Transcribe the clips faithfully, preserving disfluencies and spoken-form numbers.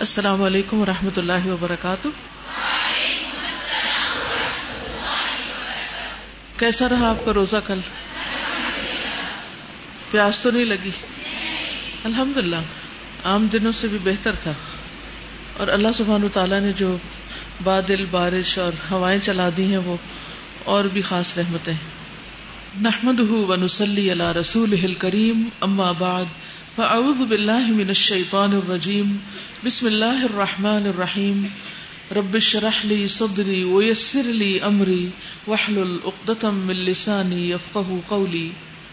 السلام علیکم ورحمۃ اللہ وبرکاتہ. کیسا رہا آپ کا روزہ کل؟ پیاس تو نہیں لگی؟ الحمدللہ عام دنوں سے بھی بہتر تھا. اور اللہ سبحانہ تعالیٰ نے جو بادل، بارش اور ہوائیں چلا دی ہیں وہ اور بھی خاص رحمتیں ہیں. نحمدہ ونصلی علی رسولہ الکریم، اما بعد فاعوذ باللہ من الشیطان الرجیم، بسم اللہ الرحمن الرحیم. رب اشرح لی صدری ویسر لی امری واحلل عقدۃ من لسانی یفقہوا قولی.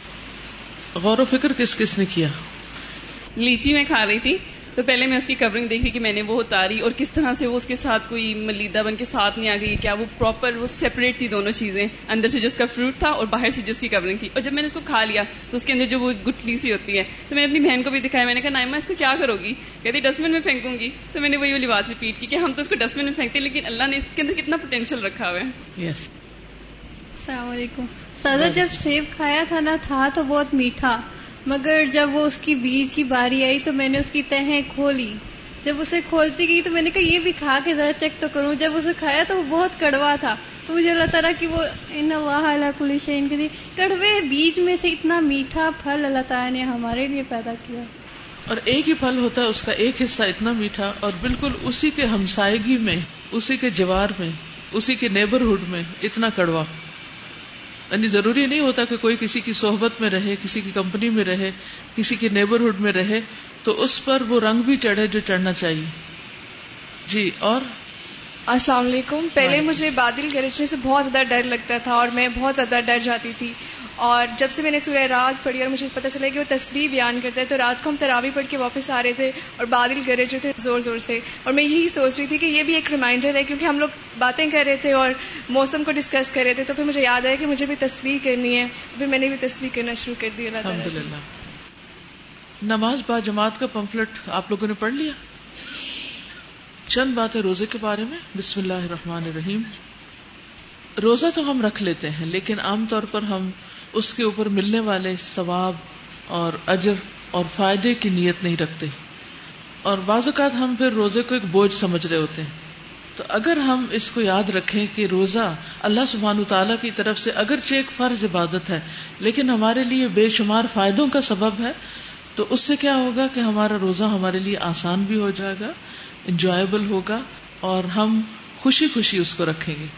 غور و فکر کس کس نے کیا؟ لیچی میں کھا رہی تھی تو پہلے میں اس کی کورنگ دیکھ رہی کہ میں نے وہ اتاری اور کس طرح سے وہ اس کے ساتھ کوئی ملیدہ بن کے ساتھ نہیں آ گئی، کیا وہ پراپر وہ سیپریٹ تھی دونوں چیزیں، اندر سے جو اس کا فروٹ تھا اور باہر سے جو اس کی کورنگ تھی. اور جب میں نے اس کو کھا لیا تو اس کے اندر جو وہ گٹھلی سی ہوتی ہے تو میں نے اپنی بہن کو بھی دکھایا. میں نے کہا نائمہ اس کو کیا کرو گی؟ کہتی ڈسٹ بن میں پھینکوں گی. تو میں نے وہی والی بات ریپیٹ کی کہ ہم تو اس کو ڈسٹ بن میں پھینکتے لیکن اللہ نے اس کے اندر کتنا پوٹینشیل رکھا ہوا ہے. یس. السلام علیکم. سادہ جب سیب کھایا تھا نا تھا تو بہت میٹھا، مگر جب وہ اس کی بیج کی باری آئی تو میں نے اس کی تہیں کھولی. جب اسے کھولتی گئی تو میں نے کہا یہ بھی کھا کے ذرا چیک تو کروں. جب اسے کھایا تو وہ بہت کڑوا تھا. تو مجھے اللہ تعالیٰ کی وہ ان اللہ علی کل شیء قدیر، کڑوے بیج میں سے اتنا میٹھا پھل اللہ تعالیٰ نے ہمارے لیے پیدا کیا. اور ایک ہی پھل ہوتا ہے، اس کا ایک حصہ اتنا میٹھا اور بالکل اسی کے ہمسائیگی میں، اسی کے جوار میں، اسی کے نیبرہڈ میں اتنا کڑوا. یعنی ضروری نہیں ہوتا کہ کوئی کسی کی صحبت میں رہے، کسی کی کمپنی میں رہے، کسی کے نیبرہڈ میں رہے تو اس پر وہ رنگ بھی چڑھے جو چڑھنا چاہیے. جی. اور السلام علیکم. پہلے مجھے بادل گرجنے سے بہت زیادہ ڈر لگتا تھا اور میں بہت زیادہ ڈر جاتی تھی، اور جب سے میں نے سورہ رات پڑھی اور مجھے پتہ چلا کہ وہ تسبیح بیان کرتا ہے تو رات کو ہم تراویح پڑھ کے واپس آ رہے تھے اور بادل گرج رہے تھے زور زور سے، اور میں یہی سوچ رہی تھی کہ یہ بھی ایک ریمائنڈر ہے کیونکہ ہم لوگ باتیں کر رہے تھے اور موسم کو ڈسکس کر رہے تھے تو پھر مجھے یاد آیا کہ مجھے بھی تسبیح کرنی ہے. پھر میں نے بھی تسبیح کرنا شروع کر دی. اللہ تعالیٰ الحمدللہ. نماز با جماعت کا پمفلٹ آپ لوگوں نے پڑھ لیا؟ چند باتیں روزے کے بارے میں. بسم اللہ الرحمن الرحیم. روزہ تو ہم رکھ لیتے ہیں لیکن عام طور پر ہم اس کے اوپر ملنے والے ثواب اور اجر اور فائدے کی نیت نہیں رکھتے، اور بعض اوقات ہم پھر روزے کو ایک بوجھ سمجھ رہے ہوتے ہیں. تو اگر ہم اس کو یاد رکھیں کہ روزہ اللہ سبحانہ تعالیٰ کی طرف سے اگرچہ ایک فرض عبادت ہے لیکن ہمارے لیے بے شمار فائدوں کا سبب ہے، تو اس سے کیا ہوگا کہ ہمارا روزہ ہمارے لیے آسان بھی ہو جائے گا، انجوائبل ہوگا، اور ہم خوشی خوشی اس کو رکھیں گے.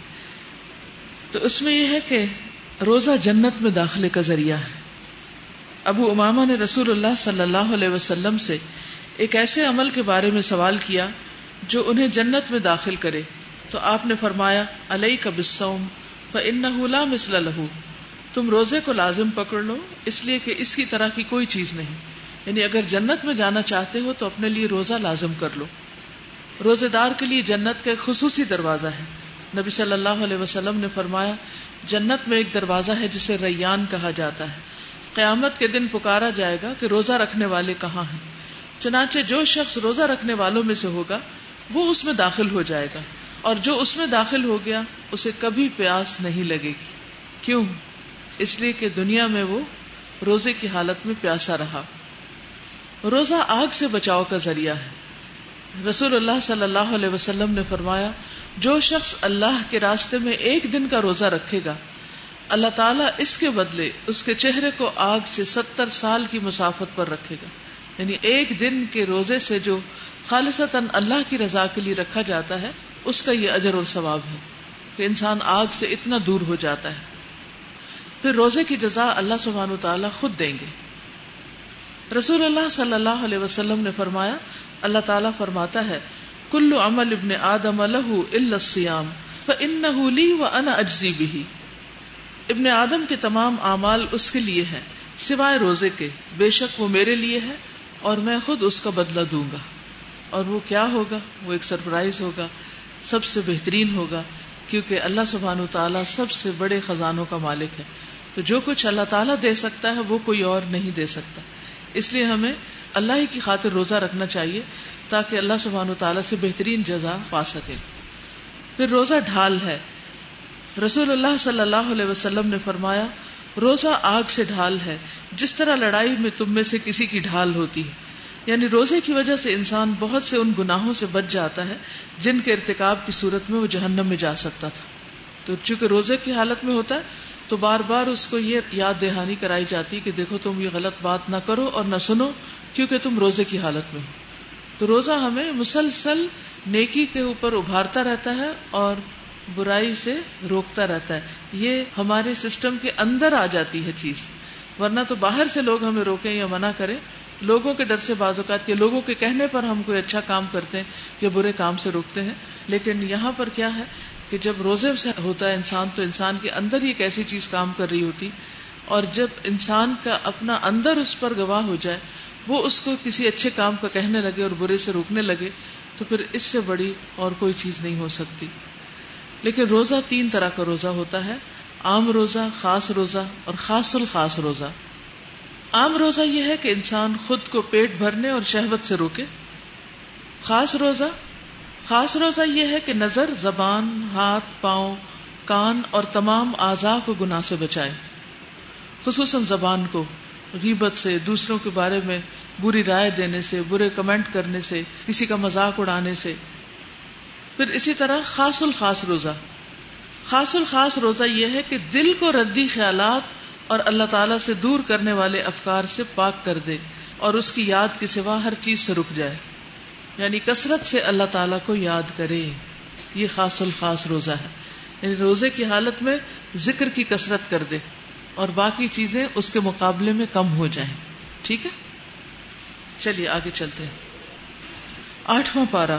تو اس میں یہ ہے کہ روزہ جنت میں داخلے کا ذریعہ ہے. ابو امامہ نے رسول اللہ صلی اللہ علیہ وسلم سے ایک ایسے عمل کے بارے میں سوال کیا جو انہیں جنت میں داخل کرے، تو آپ نے فرمایا علیک بالصوم فإنہ لا مثل لہ. تم روزے کو لازم پکڑ لو اس لیے کہ اس کی طرح کی کوئی چیز نہیں. یعنی اگر جنت میں جانا چاہتے ہو تو اپنے لیے روزہ لازم کر لو. روزے دار کے لیے جنت کا ایک خصوصی دروازہ ہے. نبی صلی اللہ علیہ وسلم نے فرمایا جنت میں ایک دروازہ ہے جسے ریان کہا جاتا ہے. قیامت کے دن پکارا جائے گا کہ روزہ رکھنے والے کہاں ہیں؟ چنانچہ جو شخص روزہ رکھنے والوں میں سے ہوگا وہ اس میں داخل ہو جائے گا، اور جو اس میں داخل ہو گیا اسے کبھی پیاس نہیں لگے گی. کیوں؟ اس لیے کہ دنیا میں وہ روزے کی حالت میں پیاسا رہا. روزہ آگ سے بچاؤ کا ذریعہ ہے. رسول اللہ صلی اللہ علیہ وسلم نے فرمایا جو شخص اللہ کے راستے میں ایک دن کا روزہ رکھے گا اللہ تعالیٰ اس کے بدلے اس کے چہرے کو آگ سے ستر سال کی مسافت پر رکھے گا. یعنی ایک دن کے روزے سے جو خالصتاً اللہ کی رضا کے لیے رکھا جاتا ہے اس کا یہ اجر اور ثواب ہے کہ انسان آگ سے اتنا دور ہو جاتا ہے. پھر روزے کی جزا اللہ سبحانہ تعالیٰ خود دیں گے. رسول اللہ صلی اللہ علیہ وسلم نے فرمایا اللہ تعالیٰ فرماتا ہے کل عمل ابن آدم لہ الا الصیام فانہ لی وانا اجزی بہ. ابن آدم کے تمام اعمال اس کے لیے ہیں سوائے روزے کے، بے شک وہ میرے لیے ہے اور میں خود اس کا بدلہ دوں گا. اور وہ کیا ہوگا؟ وہ ایک سرپرائز ہوگا، سب سے بہترین ہوگا، کیونکہ اللہ سبحانہ تعالیٰ سب سے بڑے خزانوں کا مالک ہے. تو جو کچھ اللہ تعالیٰ دے سکتا ہے وہ کوئی اور نہیں دے سکتا. اس لیے ہمیں اللہ ہی کی خاطر روزہ رکھنا چاہیے تاکہ اللہ سبحانہ تعالیٰ سے بہترین جزا پا سکے. پھر روزہ ڈھال ہے. رسول اللہ صلی اللہ علیہ وسلم نے فرمایا روزہ آگ سے ڈھال ہے، جس طرح لڑائی میں تم میں سے کسی کی ڈھال ہوتی ہے. یعنی روزے کی وجہ سے انسان بہت سے ان گناہوں سے بچ جاتا ہے جن کے ارتکاب کی صورت میں وہ جہنم میں جا سکتا تھا. تو چونکہ روزے کی حالت میں ہوتا ہے تو بار بار اس کو یہ یاد دہانی کرائی جاتی کہ دیکھو تم یہ غلط بات نہ کرو اور نہ سنو کیونکہ تم روزے کی حالت میں ہو. تو روزہ ہمیں مسلسل نیکی کے اوپر ابھارتا رہتا ہے اور برائی سے روکتا رہتا ہے. یہ ہمارے سسٹم کے اندر آ جاتی ہے چیز, ورنہ تو باہر سے لوگ ہمیں روکیں یا منع کریں, لوگوں کے ڈر سے بعض اوقات یا لوگوں کے کہنے پر ہم کوئی اچھا کام کرتے ہیں یا برے کام سے روکتے ہیں. لیکن یہاں پر کیا ہے کہ جب روزے سے ہوتا ہے انسان تو انسان کے اندر ہی ایک ایسی چیز کام کر رہی ہوتی, اور جب انسان کا اپنا اندر اس پر گواہ ہو جائے, وہ اس کو کسی اچھے کام کا کہنے لگے اور برے سے روکنے لگے, تو پھر اس سے بڑی اور کوئی چیز نہیں ہو سکتی. لیکن روزہ تین طرح کا روزہ ہوتا ہے, عام روزہ, خاص روزہ اور خاص الخاص روزہ. عام روزہ یہ ہے کہ انسان خود کو پیٹ بھرنے اور شہوت سے روکے. خاص روزہ خاص روزہ یہ ہے کہ نظر, زبان, ہاتھ, پاؤں, کان اور تمام اعضاء کو گناہ سے بچائے, خصوصاً زبان کو غیبت سے, دوسروں کے بارے میں بری رائے دینے سے, برے کمنٹ کرنے سے, کسی کا مذاق اڑانے سے. پھر اسی طرح خاص الخاص روزہ خاص الخاص روزہ یہ ہے کہ دل کو ردی خیالات اور اللہ تعالیٰ سے دور کرنے والے افکار سے پاک کر دے اور اس کی یاد کے سوا ہر چیز سے رک جائے, یعنی کثرت سے اللہ تعالیٰ کو یاد کرے. یہ خاص الخاص روزہ ہے, یعنی روزے کی حالت میں ذکر کی کثرت کر دے اور باقی چیزیں اس کے مقابلے میں کم ہو جائیں. ٹھیک ہے, چلیے آگے چلتے ہیں. آٹھواں پارہ.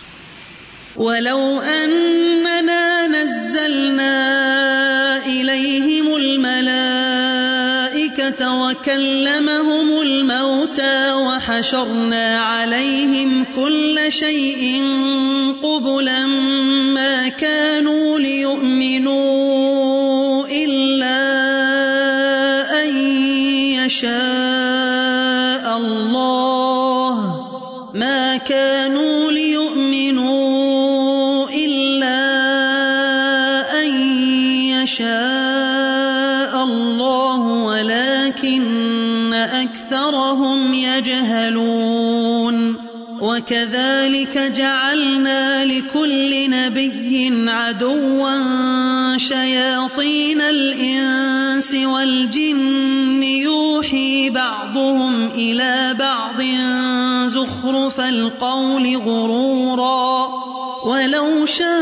وَلَوْ أَنَّنَا نَزَّلْنَا إِلَيْهِمُ الْمَلَائِكَةَ وَكَلَّمَهُمُ الْمَوْتَى وَحَشَرْنَا عَلَيْهِمْ كُلَّ شَيْءٍ قُبُلًا مَا كَانُوا لِيُؤْمِنُوا إِلَّا أَن يَشَاءَ اللَّهُ مَا كَانُوا لِيُؤْمِنُوا شاء الله ولكن أكثرهم يجهلون وكذلك جعلنا لكل نبي عدوا شياطين الإنس والجن يوحي بعضهم إلى بعض زخرف القول غرورا وَلَوْ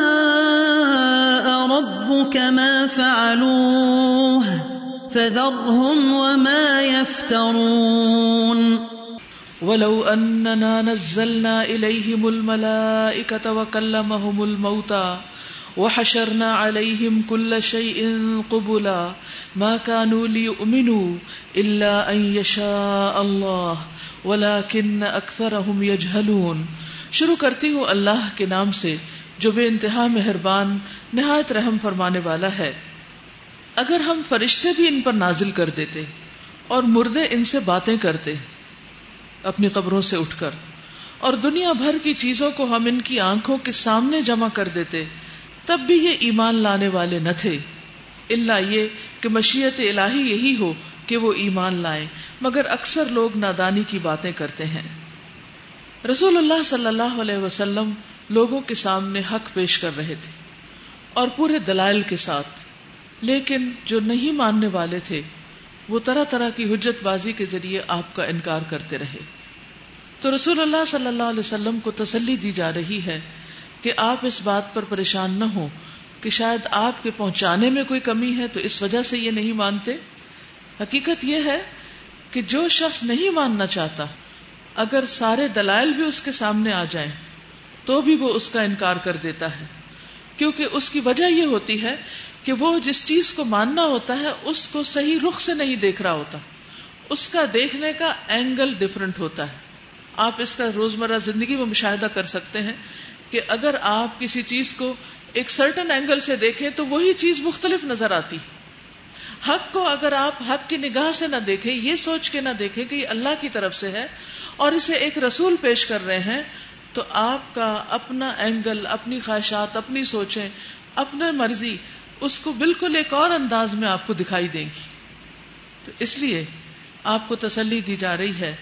شَاءَ رَبُّكَ مَا فَعَلُوهُ فَذَرْهُمْ وَمَا يَفْتَرُونَ. وَلَوْ أَنَّنَا نَزَّلْنَا إِلَيْهِمُ الْمَلَائِكَةَ وَكَلَّمَهُمُ الْمَوْتَى وَحَشَرْنَا عَلَيْهِمْ كُلَّ شَيْءٍ قُبُلًا مَا كَانُوا لِيُؤْمِنُوا إِلَّا أَن يَشَاءَ اللَّهُ وَلَكِنَّ أَكْثَرَهُمْ يَجْهَلُونَ. شروع کرتی ہوں اللہ کے نام سے جو بے انتہا مہربان نہایت رحم فرمانے والا ہے. اگر ہم فرشتے بھی ان پر نازل کر دیتے اور مردے ان سے باتیں کرتے اپنی قبروں سے اٹھ کر, اور دنیا بھر کی چیزوں کو ہم ان کی آنکھوں کے سامنے جمع کر دیتے, تب بھی یہ ایمان لانے والے نہ تھے, الا یہ کہ مشیت الہی یہی ہو کہ وہ ایمان لائیں, مگر اکثر لوگ نادانی کی باتیں کرتے ہیں. رسول اللہ صلی اللہ علیہ وسلم لوگوں کے سامنے حق پیش کر رہے تھے اور پورے دلائل کے ساتھ, لیکن جو نہیں ماننے والے تھے وہ طرح طرح کی حجت بازی کے ذریعے آپ کا انکار کرتے رہے. تو رسول اللہ صلی اللہ علیہ وسلم کو تسلی دی جا رہی ہے کہ آپ اس بات پر پریشان نہ ہوں کہ شاید آپ کے پہنچانے میں کوئی کمی ہے تو اس وجہ سے یہ نہیں مانتے. حقیقت یہ ہے کہ جو شخص نہیں ماننا چاہتا, اگر سارے دلائل بھی اس کے سامنے آ جائیں تو بھی وہ اس کا انکار کر دیتا ہے, کیونکہ اس کی وجہ یہ ہوتی ہے کہ وہ جس چیز کو ماننا ہوتا ہے اس کو صحیح رخ سے نہیں دیکھ رہا ہوتا, اس کا دیکھنے کا اینگل ڈفرنٹ ہوتا ہے. آپ اس کا روزمرہ زندگی میں مشاہدہ کر سکتے ہیں کہ اگر آپ کسی چیز کو ایک سرٹن اینگل سے دیکھیں تو وہی چیز مختلف نظر آتی. حق کو اگر آپ حق کی نگاہ سے نہ دیکھیں, یہ سوچ کے نہ دیکھیں کہ یہ اللہ کی طرف سے ہے اور اسے ایک رسول پیش کر رہے ہیں, تو آپ کا اپنا اینگل, اپنی خواہشات, اپنی سوچیں, اپنی مرضی اس کو بالکل ایک اور انداز میں آپ کو دکھائی دیں گی. تو اس لیے آپ کو تسلی دی جا رہی ہے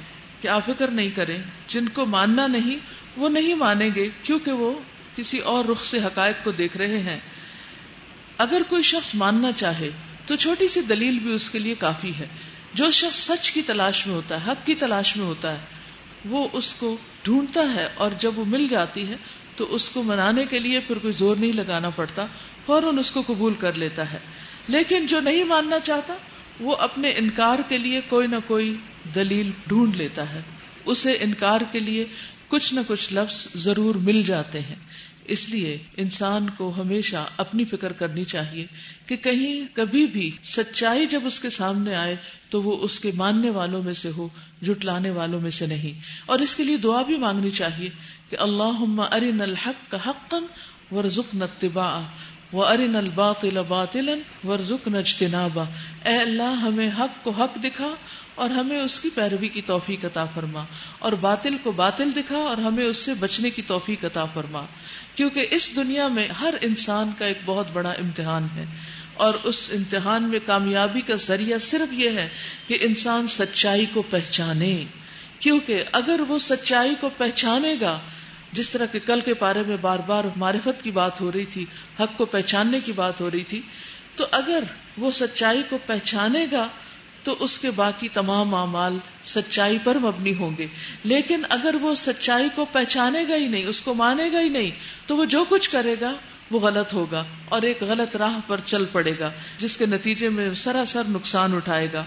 کہ آپ فکر نہیں کریں، جن کو ماننا نہیں وہ نہیں مانیں گے کیونکہ وہ کسی اور رخ سے حقائق کو دیکھ رہے ہیں. اگر کوئی شخص ماننا چاہے تو چھوٹی سی دلیل بھی اس کے لیے کافی ہے. جو شخص سچ کی تلاش میں ہوتا ہے، حق کی تلاش میں ہوتا ہے، وہ اس کو ڈھونڈتا ہے اور جب وہ مل جاتی ہے تو اس کو منانے کے لیے پھر کوئی زور نہیں لگانا پڑتا، فوراً اس کو قبول کر لیتا ہے. لیکن جو نہیں ماننا چاہتا وہ اپنے انکار کے لیے کوئی نہ کوئی دلیل ڈھونڈ لیتا ہے، اسے انکار کے لیے کچھ نہ کچھ لفظ ضرور مل جاتے ہیں. اس لیے انسان کو ہمیشہ اپنی فکر کرنی چاہیے کہ کہیں کبھی بھی سچائی جب اس کے سامنے آئے تو وہ اس کے ماننے والوں میں سے ہو، جھٹلانے والوں میں سے نہیں. اور اس کے لیے دعا بھی مانگنی چاہیے کہ اللہم ارنا الحق حقا وارزقنا اتباعہ وارنا الباطل باطلا وارزقنا اجتنابہ. اے اللہ ہمیں حق کو حق دکھا اور ہمیں اس کی پیروی کی توفیق عطا فرما، اور باطل کو باطل دکھا اور ہمیں اس سے بچنے کی توفیق عطا فرما. کیونکہ اس دنیا میں ہر انسان کا ایک بہت بڑا امتحان ہے، اور اس امتحان میں کامیابی کا ذریعہ صرف یہ ہے کہ انسان سچائی کو پہچانے. کیونکہ اگر وہ سچائی کو پہچانے گا، جس طرح کہ کل کے پارے میں بار بار معرفت کی بات ہو رہی تھی، حق کو پہچاننے کی بات ہو رہی تھی، تو اگر وہ سچائی کو پہچانے گا تو اس کے باقی تمام اعمال سچائی پر مبنی ہوں گے. لیکن اگر وہ سچائی کو پہچانے گا ہی نہیں، اس کو مانے گا ہی نہیں، تو وہ جو کچھ کرے گا وہ غلط ہوگا اور ایک غلط راہ پر چل پڑے گا، جس کے نتیجے میں سراسر نقصان اٹھائے گا.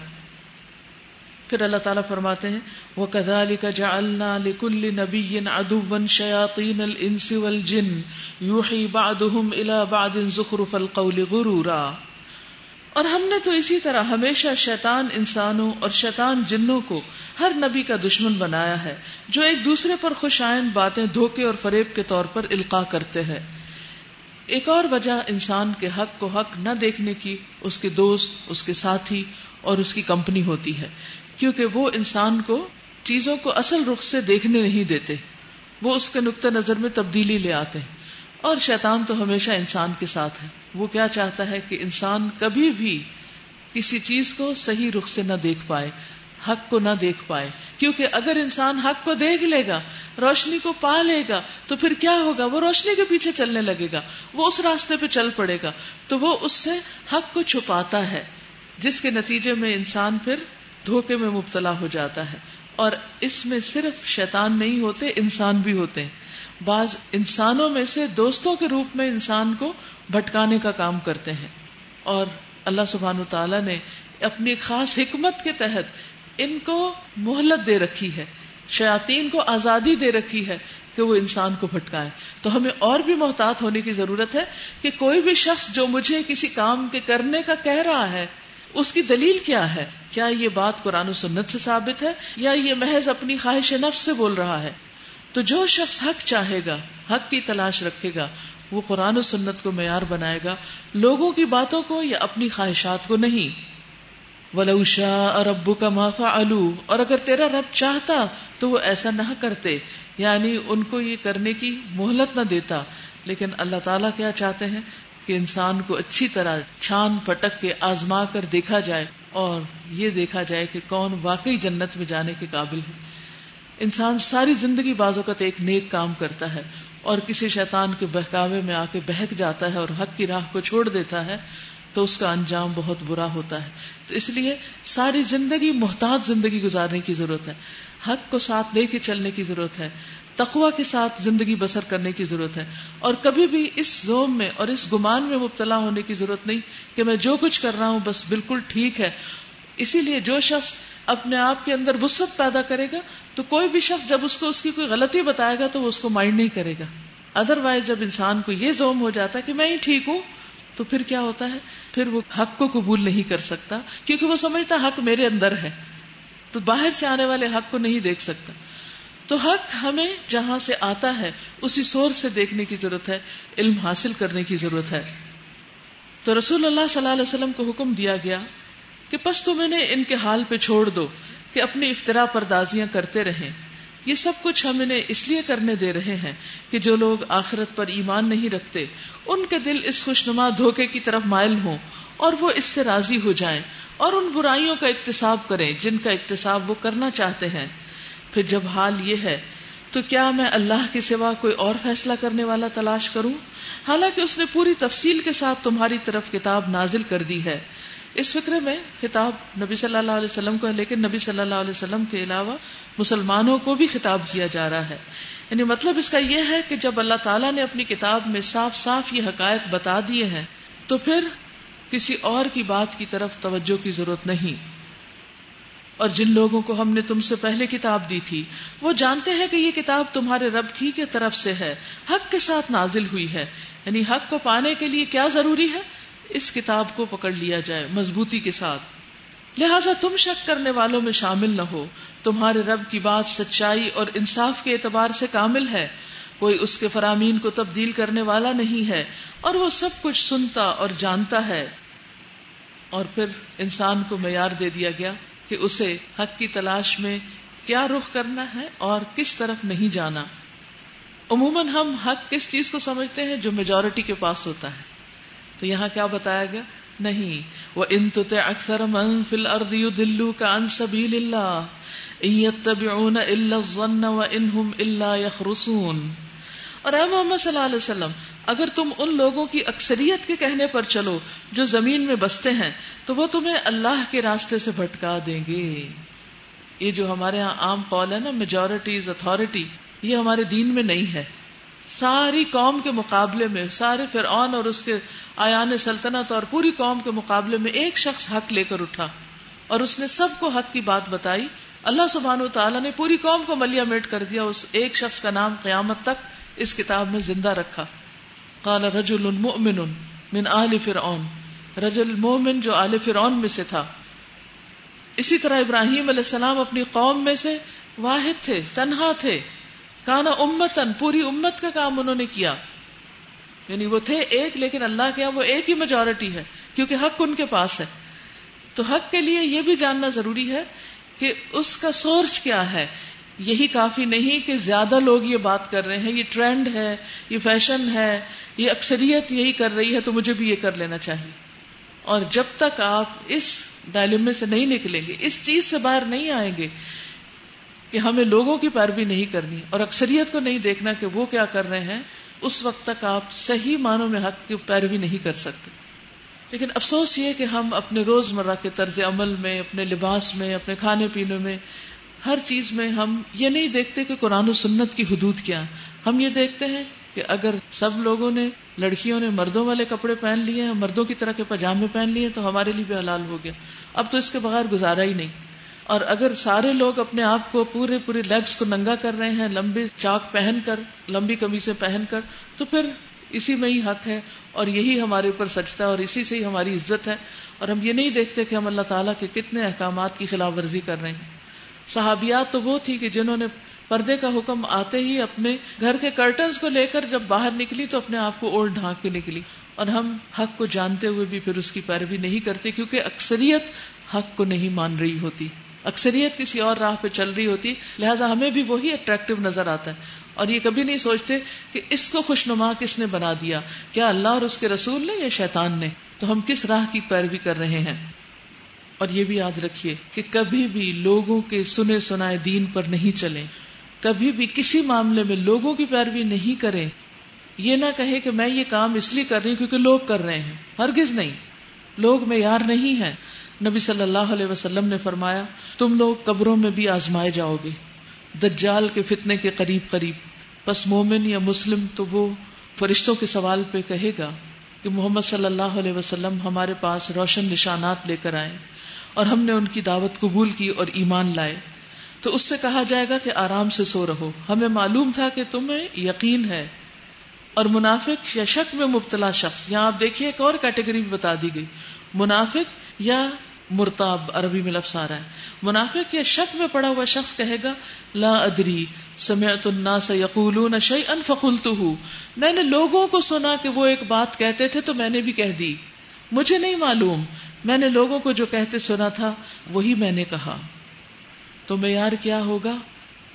پھر اللہ تعالیٰ فرماتے ہیں وَكَذَلِكَ جَعَلْنَا لِكُلِّ نَبِيٍّ عَدُوًّا شَيَاطِينَ الْإِنسِ وَالْجِنِّ يُوحِي بَعْضُهُمْ إِلَى بَعْضٍ زُخْرُفَ الْقَوْلِ غُرُورًا. اور ہم نے تو اسی طرح ہمیشہ شیطان انسانوں اور شیطان جنوں کو ہر نبی کا دشمن بنایا ہے، جو ایک دوسرے پر خوش آئند باتیں دھوکے اور فریب کے طور پر القاء کرتے ہیں. ایک اور وجہ انسان کے حق کو حق نہ دیکھنے کی اس کے دوست، اس کے ساتھی اور اس کی کمپنی ہوتی ہے، کیونکہ وہ انسان کو چیزوں کو اصل رخ سے دیکھنے نہیں دیتے، وہ اس کے نقطہ نظر میں تبدیلی لے آتے ہیں. اور شیطان تو ہمیشہ انسان کے ساتھ ہے. وہ کیا چاہتا ہے کہ انسان کبھی بھی کسی چیز کو صحیح رخ سے نہ دیکھ پائے، حق کو نہ دیکھ پائے. کیونکہ اگر انسان حق کو دیکھ لے گا، روشنی کو پا لے گا، تو پھر کیا ہوگا؟ وہ روشنی کے پیچھے چلنے لگے گا، وہ اس راستے پہ چل پڑے گا، تو وہ اس سے حق کو چھپاتا ہے، جس کے نتیجے میں انسان پھر دھوکے میں مبتلا ہو جاتا ہے. اور اس میں صرف شیطان نہیں ہوتے، انسان بھی ہوتے ہیں. بعض انسانوں میں سے دوستوں کے روپ میں انسان کو بھٹکانے کا کام کرتے ہیں، اور اللہ سبحانہ وتعالیٰ نے اپنی خاص حکمت کے تحت ان کو مہلت دے رکھی ہے، شیاطین کو آزادی دے رکھی ہے کہ وہ انسان کو بھٹکائیں. تو ہمیں اور بھی محتاط ہونے کی ضرورت ہے کہ کوئی بھی شخص جو مجھے کسی کام کے کرنے کا کہہ رہا ہے، اس کی دلیل کیا ہے؟ کیا یہ بات قرآن و سنت سے ثابت ہے یا یہ محض اپنی خواہش نفس سے بول رہا ہے؟ تو جو شخص حق چاہے گا، حق کی تلاش رکھے گا، وہ قرآن و سنت کو معیار بنائے گا، لوگوں کی باتوں کو یا اپنی خواہشات کو نہیں. وَلَوْ شَاءَ رَبُّكَ مَا فَعَلُوا، اور اگر تیرا رب چاہتا تو وہ ایسا نہ کرتے، یعنی ان کو یہ کرنے کی مہلت نہ دیتا. لیکن اللہ تعالیٰ کیا چاہتے ہیں کہ انسان کو اچھی طرح چھان پٹک کے آزما کر دیکھا جائے اور یہ دیکھا جائے کہ کون واقعی جنت میں جانے کے قابل ہے. انسان ساری زندگی بعض اوقات ایک نیک کام کرتا ہے اور کسی شیطان کے بہکاوے میں آ کے بہک جاتا ہے اور حق کی راہ کو چھوڑ دیتا ہے، تو اس کا انجام بہت برا ہوتا ہے. تو اس لیے ساری زندگی محتاط زندگی گزارنے کی ضرورت ہے، حق کو ساتھ لے کے چلنے کی ضرورت ہے، تقوی کے ساتھ زندگی بسر کرنے کی ضرورت ہے، اور کبھی بھی اس زوم میں اور اس گمان میں مبتلا ہونے کی ضرورت نہیں کہ میں جو کچھ کر رہا ہوں بس بالکل ٹھیک ہے. اسی لیے جو شخص اپنے آپ کے اندر وسعت پیدا کرے گا تو کوئی بھی شخص جب اس کو اس کی کوئی غلطی بتائے گا تو وہ اس کو مائنڈ نہیں کرے گا. ادروائز جب انسان کو یہ زوم ہو جاتا ہے کہ میں ہی ٹھیک ہوں، تو پھر کیا ہوتا ہے؟ پھر وہ حق کو قبول نہیں کر سکتا، کیونکہ وہ سمجھتا حق میرے اندر ہے، تو باہر سے آنے والے حق کو نہیں دیکھ سکتا. تو حق ہمیں جہاں سے آتا ہے اسی سورس سے دیکھنے کی ضرورت ہے، علم حاصل کرنے کی ضرورت ہے. تو رسول اللہ صلی اللہ علیہ وسلم کو حکم دیا گیا کہ پس تم انہیں ان کے حال پہ چھوڑ دو کہ اپنی افتراء پردازیاں کرتے رہیں. یہ سب کچھ ہم انہیں اس لیے کرنے دے رہے ہیں کہ جو لوگ آخرت پر ایمان نہیں رکھتے ان کے دل اس خوشنما دھوکے کی طرف مائل ہوں اور وہ اس سے راضی ہو جائیں اور ان برائیوں کا اکتساب کریں جن کا اکتساب وہ کرنا چاہتے ہیں. پھر جب حال یہ ہے تو کیا میں اللہ کے سوا کوئی اور فیصلہ کرنے والا تلاش کروں، حالانکہ اس نے پوری تفصیل کے ساتھ تمہاری طرف کتاب نازل کر دی ہے. اس فکرے میں خطاب نبی صلی اللہ علیہ وسلم کو ہے، لیکن نبی صلی اللہ علیہ وسلم کے علاوہ مسلمانوں کو بھی خطاب کیا جا رہا ہے. یعنی مطلب اس کا یہ ہے کہ جب اللہ تعالیٰ نے اپنی کتاب میں صاف صاف یہ حقائق بتا دیے ہیں تو پھر کسی اور کی بات کی طرف توجہ کی ضرورت نہیں. اور جن لوگوں کو ہم نے تم سے پہلے کتاب دی تھی وہ جانتے ہیں کہ یہ کتاب تمہارے رب کی کے طرف سے ہے، حق کے ساتھ نازل ہوئی ہے. یعنی حق کو پانے کے لیے کیا ضروری ہے؟ اس کتاب کو پکڑ لیا جائے مضبوطی کے ساتھ. لہٰذا تم شک کرنے والوں میں شامل نہ ہو. تمہارے رب کی بات سچائی اور انصاف کے اعتبار سے کامل ہے، کوئی اس کے فرامین کو تبدیل کرنے والا نہیں ہے، اور وہ سب کچھ سنتا اور جانتا ہے. اور پھر انسان کو معیار دے دیا گیا کہ اسے حق کی تلاش میں کیا رخ کرنا ہے اور کس طرف نہیں جانا. عموماً ہم حق کس چیز کو سمجھتے ہیں؟ جو میجورٹی کے پاس ہوتا ہے. تو یہاں کیا بتایا گیا؟ نہیں، وَإِن تُطِعْ أَكْثَرَ مَن فِي الْأَرْضِ يُضِلُّوكَ عَن سَبِيلِ اللَّهِ إِن يَتَّبِعُونَ إِلَّا الظَّنَّ وَإِنْ هُمْ إِلَّا يَخْرُصُونَ. اور اے محمد صلی اللہ علیہ وسلم، اگر تم ان لوگوں کی اکثریت کے کہنے پر چلو جو زمین میں بستے ہیں تو وہ تمہیں اللہ کے راستے سے بھٹکا دیں گے. یہ جو ہمارے ہاں عام قول ہے نا، میجورٹیز اتھارٹی، یہ ہمارے دین میں نہیں ہے. ساری قوم کے مقابلے میں، سارے فرعون اور اس کے آیان سلطنت اور پوری قوم کے مقابلے میں ایک شخص حق لے کر اٹھا اور اس نے سب کو حق کی بات بتائی. اللہ سبحانہ و تعالیٰ نے پوری قوم کو ملیا میٹ کر دیا. اس ایک شخص کا نام قیامت تک اس کتاب میں زندہ رکھا. قال رجل مؤمن من آل فرعون، رجل مومن جو آل فرعون میں سے تھا. اسی طرح ابراہیم علیہ السلام اپنی قوم میں سے واحد تھے، تنہا تھے. کانا امتن، پوری امت کا کام انہوں نے کیا. یعنی وہ تھے ایک، لیکن اللہ کے یہاں وہ ایک ہی میجورٹی ہے کیونکہ حق ان کے پاس ہے. تو حق کے لیے یہ بھی جاننا ضروری ہے کہ اس کا سورس کیا ہے. یہی کافی نہیں کہ زیادہ لوگ یہ بات کر رہے ہیں، یہ ٹرینڈ ہے، یہ فیشن ہے، یہ اکثریت یہی کر رہی ہے تو مجھے بھی یہ کر لینا چاہیے. اور جب تک آپ اس ڈائلیمے سے نہیں نکلیں گے، اس چیز سے باہر نہیں آئیں گے کہ ہمیں لوگوں کی پیروی نہیں کرنی اور اکثریت کو نہیں دیکھنا کہ وہ کیا کر رہے ہیں، اس وقت تک آپ صحیح معنوں میں حق کی پیروی نہیں کر سکتے. لیکن افسوس یہ کہ ہم اپنے روزمرہ کے طرز عمل میں، اپنے لباس میں، اپنے کھانے پینے میں، ہر چیز میں ہم یہ نہیں دیکھتے کہ قرآن و سنت کی حدود کیا. ہم یہ دیکھتے ہیں کہ اگر سب لوگوں نے، لڑکیوں نے مردوں والے کپڑے پہن لیے ہیں، مردوں کی طرح کے پاجامے پہن لیے تو ہمارے لیے بھی حلال ہو گیا. اب تو اس کے بغیر گزارا ہی نہیں. اور اگر سارے لوگ اپنے آپ کو پورے پورے لیگز کو ننگا کر رہے ہیں، لمبی چاک پہن کر، لمبی قمیصیں پہن کر، تو پھر اسی میں ہی حق ہے اور یہی ہمارے اوپر سجتا ہے اور اسی سے ہی ہماری عزت ہے. اور ہم یہ نہیں دیکھتے کہ ہم اللہ تعالیٰ کے کتنے احکامات کی خلاف ورزی کر رہے ہیں. صحابیات تو وہ تھی کہ جنہوں نے پردے کا حکم آتے ہی اپنے گھر کے کرٹنز کو لے کر جب باہر نکلی تو اپنے آپ کو اوڑھ ڈھانک کے نکلی. اور ہم حق کو جانتے ہوئے بھی پھر اس کی پیروی نہیں کرتے کیونکہ اکثریت حق کو نہیں مان رہی ہوتی، اکثریت کسی اور راہ پہ چل رہی ہوتی. لہٰذا ہمیں بھی وہی اٹریکٹیو نظر آتا ہے اور یہ کبھی نہیں سوچتے کہ اس کو خوشنما کس نے بنا دیا، کیا اللہ اور اس کے رسول نے یا شیطان نے. تو ہم کس راہ کی پیروی کر رہے ہیں. اور یہ بھی یاد رکھیے کہ کبھی بھی لوگوں کے سنے سنائے دین پر نہیں چلیں، کبھی بھی کسی معاملے میں لوگوں کی پیروی نہیں کریں. یہ نہ کہے کہ میں یہ کام اس لیے کر رہی ہوں کیونکہ لوگ کر رہے ہیں. ہرگز نہیں، لوگ معیار نہیں ہیں. نبی صلی اللہ علیہ وسلم نے فرمایا تم لوگ قبروں میں بھی آزمائے جاؤ گے دجال کے فتنے کے قریب قریب. پس مومن یا مسلم تو وہ فرشتوں کے سوال پہ کہے گا کہ محمد صلی اللہ علیہ وسلم ہمارے پاس روشن نشانات لے کر آئے اور ہم نے ان کی دعوت قبول کی اور ایمان لائے. تو اس سے کہا جائے گا کہ آرام سے سو رہو، ہمیں معلوم تھا کہ تمہیں یقین ہے. اور منافق یا شک میں مبتلا شخص، یہاں آپ دیکھیے ایک اور کیٹیگری بھی بتا دی گئی، منافق یا مرتاب، عربی میں لفظ آ رہا ہے. منافق یا شک میں پڑا ہوا شخص کہے گا لا ادری سمعت الناس یقولون شیئا فقلته، میں نے لوگوں کو سنا کہ وہ ایک بات کہتے تھے تو میں نے بھی کہہ دی، مجھے نہیں معلوم، میں نے لوگوں کو جو کہتے سنا تھا وہی میں نے کہا. تو معیار کیا ہوگا؟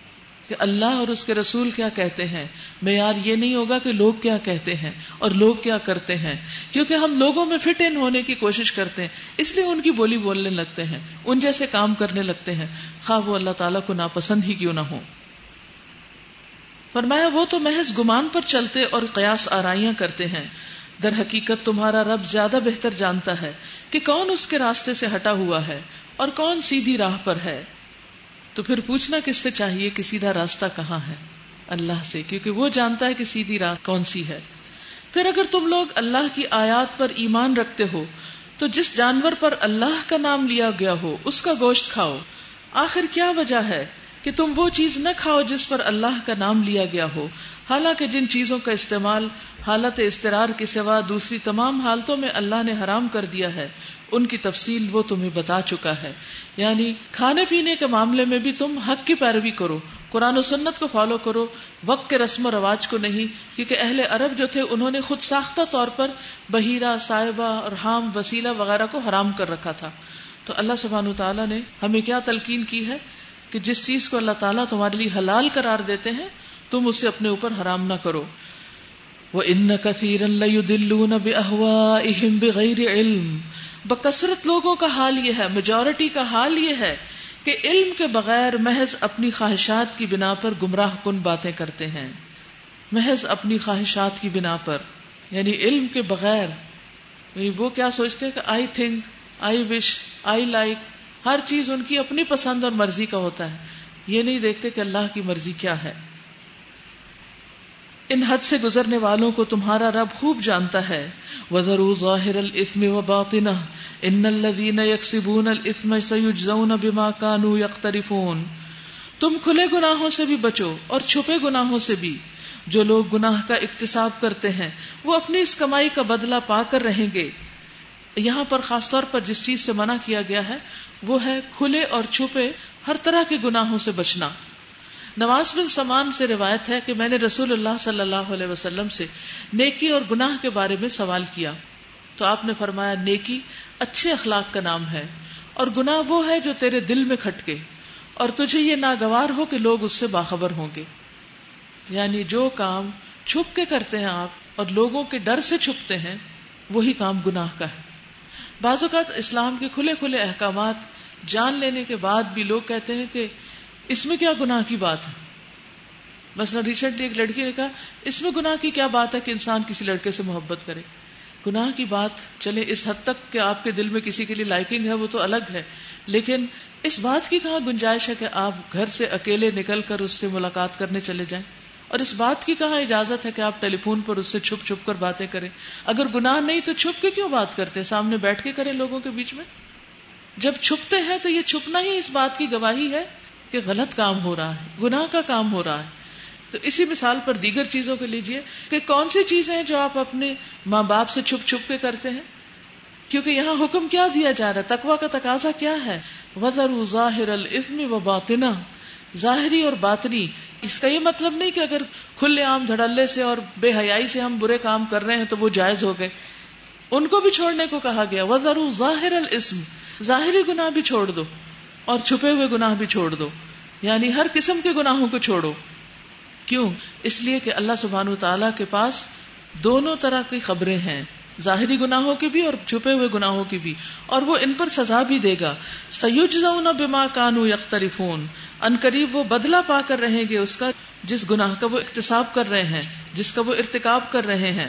کہ اللہ اور اس کے رسول کیا کہتے ہیں، معیار یہ نہیں ہوگا کہ لوگ کیا کہتے ہیں اور لوگ کیا کرتے ہیں، کیونکہ ہم لوگوں میں فٹ ان ہونے کی کوشش کرتے ہیں، اس لیے ان کی بولی بولنے لگتے ہیں، ان جیسے کام کرنے لگتے ہیں، خواہ وہ اللہ تعالیٰ کو ناپسند ہی کیوں نہ ہو۔ فرمایا وہ تو محض گمان پر چلتے اور قیاس آرائیاں کرتے ہیں، در حقیقت تمہارا رب زیادہ بہتر جانتا ہے کہ کون اس کے راستے سے ہٹا ہوا ہے اور کون سیدھی راہ پر ہے۔ تو پھر پوچھنا کس سے چاہیے کہ سیدھا راستہ کہاں ہے؟ اللہ سے، کیونکہ وہ جانتا ہے کہ سیدھی راہ کون سی ہے۔ پھر اگر تم لوگ اللہ کی آیات پر ایمان رکھتے ہو تو جس جانور پر اللہ کا نام لیا گیا ہو اس کا گوشت کھاؤ۔ آخر کیا وجہ ہے کہ تم وہ چیز نہ کھاؤ جس پر اللہ کا نام لیا گیا ہو، حالانکہ جن چیزوں کا استعمال حالت اضطرار کے سوا دوسری تمام حالتوں میں اللہ نے حرام کر دیا ہے، ان کی تفصیل وہ تمہیں بتا چکا ہے۔ یعنی کھانے پینے کے معاملے میں بھی تم حق کی پیروی کرو، قرآن و سنت کو فالو کرو، وقت کے رسم و رواج کو نہیں، کیونکہ اہل عرب جو تھے انہوں نے خود ساختہ طور پر بحیرہ، صائبہ اور حام، وسیلہ وغیرہ کو حرام کر رکھا تھا۔ تو اللہ سبحانہ وتعالیٰ نے ہمیں کیا تلقین کی ہے کہ جس چیز کو اللہ تعالیٰ تمہارے لیے حلال قرار دیتے ہیں تم اسے اپنے اوپر حرام نہ کرو۔ وَإِنَّ كَثِيرًا لَيُضِلُّونَ بِأَهْوَائِهِمْ بِغَيْرِ عِلْمٍ، بکثرت لوگوں کا حال یہ ہے، میجورٹی کا حال یہ ہے کہ علم کے بغیر محض اپنی خواہشات کی بنا پر گمراہ کن باتیں کرتے ہیں، محض اپنی خواہشات کی بنا پر، یعنی علم کے بغیر، یعنی وہ کیا سوچتے ہیں کہ I think, I wish, I like, ہر چیز ان کی اپنی پسند اور مرضی کا ہوتا ہے، یہ نہیں دیکھتے کہ اللہ کی مرضی کیا ہے۔ ان حد سے گزرنے والوں کو تمہارا رب خوب جانتا ہے۔ وَذَرُوا ظَاهِرَ الْإِثْمِ وَبَاطِنَهُ إِنَّ الَّذِينَ يَكْسِبُونَ الْإِثْمَ سَيُجْزَوْنَ بِمَا كَانُوا يَقْتَرِفُونَ، تم کھلے گناہوں سے بھی بچو اور چھپے گناہوں سے بھی، جو لوگ گناہ کا اکتساب کرتے ہیں وہ اپنی اس کمائی کا بدلہ پا کر رہیں گے۔ یہاں پر خاص طور پر جس چیز سے منع کیا گیا ہے وہ ہے کھلے اور چھپے ہر طرح کے گناہوں سے بچنا۔ نواز بن سمان سے روایت ہے کہ میں نے رسول اللہ صلی اللہ علیہ وسلم سے نیکی اور گناہ کے بارے میں سوال کیا تو آپ نے فرمایا نیکی اچھے اخلاق کا نام ہے اور گناہ وہ ہے جو تیرے دل میں کھٹکے اور تجھے یہ ناگوار ہو کہ لوگ اس سے باخبر ہوں گے۔ یعنی جو کام چھپ کے کرتے ہیں آپ اور لوگوں کے ڈر سے چھپتے ہیں وہی کام گناہ کا ہے۔ بعض اوقات اسلام کے کھلے کھلے احکامات جان لینے کے بعد بھی لوگ کہتے ہیں کہ اس میں کیا گناہ کی بات ہے۔ مثلا ریسنٹلی ایک لڑکی نے کہا اس میں گناہ کی کیا بات ہے کہ انسان کسی لڑکے سے محبت کرے۔ گناہ کی بات چلے اس حد تک کہ آپ کے دل میں کسی کے لیے لائکنگ ہے وہ تو الگ ہے، لیکن اس بات کی کہاں گنجائش ہے کہ آپ گھر سے اکیلے نکل کر اس سے ملاقات کرنے چلے جائیں، اور اس بات کی کہاں اجازت ہے کہ آپ ٹیلی فون پر اس سے چھپ چھپ کر باتیں کریں۔ اگر گناہ نہیں تو چھپ کے کیوں بات کرتے، سامنے بیٹھ کے کریں لوگوں کے بیچ میں۔ جب چھپتے ہیں تو یہ چھپنا ہی اس بات کی گواہی ہے کہ غلط کام ہو رہا ہے، گناہ کا کام ہو رہا ہے۔ تو اسی مثال پر دیگر چیزوں کو لیجئے کہ کون سی چیزیں ہیں جو آپ اپنے ماں باپ سے چھپ چھپ کے کرتے ہیں، کیونکہ یہاں حکم کیا دیا جا رہا ہے، تقویٰ کا تقاضا کیا ہے، وَذَرُوا ظَاهِرَ الْإِثْمِ وَبَاطِنَهُ، ظاہری اور باطنی۔ اس کا یہ مطلب نہیں کہ اگر کھلے عام دھڑلے سے اور بے حیائی سے ہم برے کام کر رہے ہیں تو وہ جائز ہو گئے، ان کو بھی چھوڑنے کو کہا گیا۔ وَذَرُوا ظَاهِرَ الْإِثْمِ، ظاہری گناہ بھی چھوڑ دو اور چھپے ہوئے گناہ بھی چھوڑ دو، یعنی ہر قسم کے گناہوں کو چھوڑو۔ کیوں؟ اس لیے کہ اللہ سبحانہ وتعالیٰ کے پاس دونوں طرح کی خبریں ہیں، ظاہری گناہوں کی بھی اور چھپے ہوئے گناہوں کی بھی، اور وہ ان پر سزا بھی دے گا۔ سَيُجْزَوْنَ بِمَا كَانُوا يَقْتَرِفُونَ، ان قریب وہ بدلہ پا کر رہیں گے اس کا جس گناہ کا وہ اکتساب کر رہے ہیں، جس کا وہ ارتکاب کر رہے ہیں۔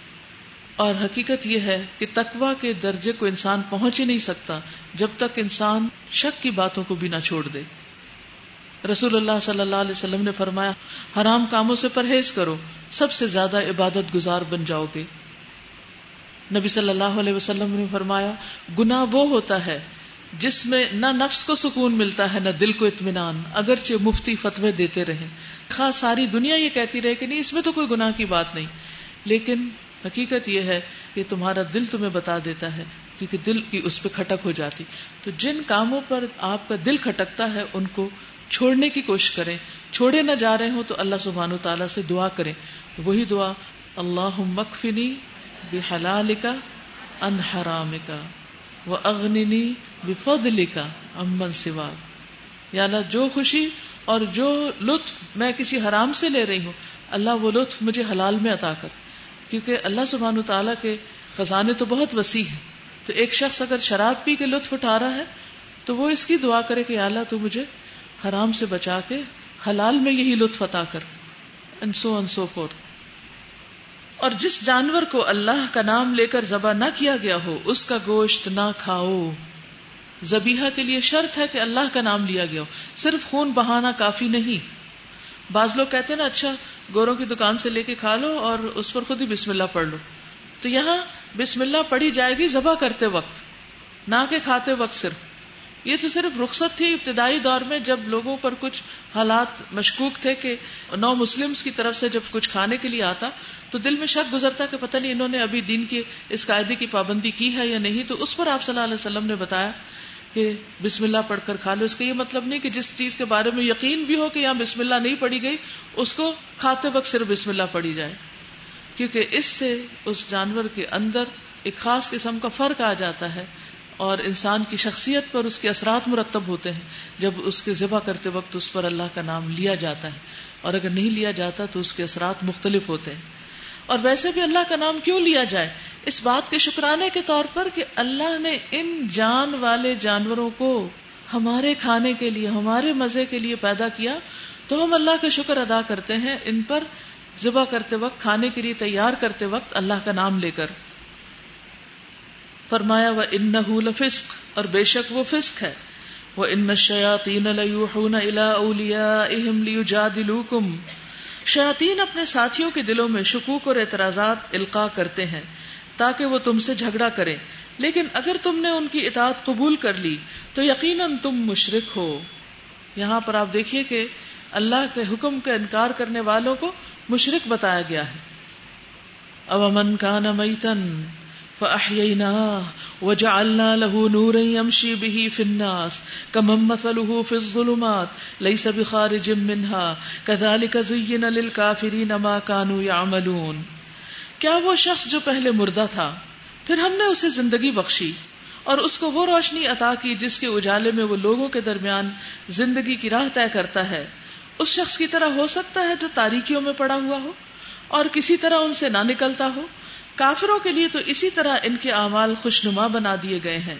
اور حقیقت یہ ہے کہ تقویٰ کے درجے کو انسان پہنچ ہی نہیں سکتا جب تک انسان شک کی باتوں کو بھی نہ چھوڑ دے۔ رسول اللہ صلی اللہ علیہ وسلم نے فرمایا حرام کاموں سے پرہیز کرو، سب سے زیادہ عبادت گزار بن جاؤ گے۔ نبی صلی اللہ علیہ وسلم نے فرمایا گناہ وہ ہوتا ہے جس میں نہ نفس کو سکون ملتا ہے نہ دل کو اطمینان، اگرچہ مفتی فتوے دیتے رہیں، خواہ ساری دنیا یہ کہتی رہے کہ نہیں اس میں تو کوئی گناہ کی بات نہیں، لیکن حقیقت یہ ہے کہ تمہارا دل تمہیں بتا دیتا ہے، کیونکہ دل کی اس پہ کھٹک ہو جاتی۔ تو جن کاموں پر آپ کا دل کھٹکتا ہے ان کو چھوڑنے کی کوشش کریں، چھوڑے نہ جا رہے ہوں تو اللہ سبحانہ وتعالیٰ سے دعا کریں، وہی دعا اللہم اکفنی بحلالک عن حرامک واغننی بفضلک عمن سواک۔ یا اللہ جو خوشی اور جو لطف میں کسی حرام سے لے رہی ہوں، اللہ وہ لطف مجھے حلال میں عطا کر. کیونکہ اللہ سبحانہ وتعالیٰ کے خزانے تو بہت وسیع ہیں. تو ایک شخص اگر شراب پی کے لطف اٹھا رہا ہے تو وہ اس کی دعا کرے کہ یا اللہ تو مجھے حرام سے بچا کے حلال میں یہی لطف عطا کر. and so on so forth. اور جس جانور کو اللہ کا نام لے کر ذبح نہ کیا گیا ہو اس کا گوشت نہ کھاؤ. ذبیحہ کے لیے شرط ہے کہ اللہ کا نام لیا گیا ہو، صرف خون بہانا کافی نہیں. بعض لوگ کہتے ہیں نا اچھا گوروں کی دکان سے لے کے کھا لو اور اس پر خود ہی بسم اللہ پڑھ لو. تو یہاں بسم اللہ پڑھی جائے گی ذبح کرتے وقت، نہ کہ کھاتے وقت. صرف یہ تو صرف رخصت تھی ابتدائی دور میں جب لوگوں پر کچھ حالات مشکوک تھے کہ نو مسلمز کی طرف سے جب کچھ کھانے کے لیے آتا تو دل میں شک گزرتا کہ پتہ نہیں انہوں نے ابھی دین کی اس قاعدے کی پابندی کی ہے یا نہیں. تو اس پر آپ صلی اللہ علیہ وسلم نے بتایا کہ بسم اللہ پڑھ کر کھا لو. اس کا یہ مطلب نہیں کہ جس چیز کے بارے میں یقین بھی ہو کہ یہاں بسم اللہ نہیں پڑھی گئی اس کو کھاتے وقت صرف بسم اللہ پڑھی جائے، کیونکہ اس سے اس جانور کے اندر ایک خاص قسم کا فرق آ جاتا ہے اور انسان کی شخصیت پر اس کے اثرات مرتب ہوتے ہیں جب اس کے ذبح کرتے وقت اس پر اللہ کا نام لیا جاتا ہے، اور اگر نہیں لیا جاتا تو اس کے اثرات مختلف ہوتے ہیں. اور ویسے بھی اللہ کا نام کیوں لیا جائے؟ اس بات کے شکرانے کے طور پر کہ اللہ نے ان جان والے جانوروں کو ہمارے کھانے کے لیے، ہمارے مزے کے لیے پیدا کیا، تو ہم اللہ کا شکر ادا کرتے ہیں ان پر ذبح کرتے وقت، کھانے کے لیے تیار کرتے وقت اللہ کا نام لے کر. فرمایا وَإِنَّهُ لَفِسْقٌ، اور بے شک وہ فسق ہے. وَإِنَّ الشَّيَاطِينَ لَيُوحُونَ إِلَىٰ أَوْلِيَائِهِمْ لِيُجَادِلُوكُمْ، شیاطین اپنے ساتھیوں کے دلوں میں شکوک اور اعتراضات القاء کرتے ہیں تاکہ وہ تم سے جھگڑا کریں، لیکن اگر تم نے ان کی اطاعت قبول کر لی تو یقیناً تم مشرک ہو. یہاں پر آپ دیکھیے کہ اللہ کے حکم کا انکار کرنے والوں کو مشرک بتایا گیا ہے. أَوَمَنْ كَانَ مَيْتًا فَأَحْيَيْنَاهُ وَجَعَلْنَا لَهُ نُورًا يَمْشِي بِهِ فِي النَّاسِ كَمَنْ مَثَلُهُ فِي الظُّلُمَاتِ لَيْسَ بِخَارِجٍ مِّنْهَا كَذَلِكَ زُيِّنَ لِلْكَافِرِينَ مَا كَانُوا يَعْمَلُونَ. کیا وہ شخص جو پہلے مردہ تھا پھر ہم نے اسے زندگی بخشی اور اس کو وہ روشنی عطا کی جس کے اجالے میں وہ لوگوں کے درمیان زندگی کی راہ طے کرتا ہے، اس شخص کی طرح ہو سکتا ہے جو تاریکیوں میں پڑا ہوا ہو اور کسی طرح ان سے نہ نکلتا ہو. کافروں کے لیے تو اسی طرح ان کے اعمال خوشنما بنا دیے گئے ہیں.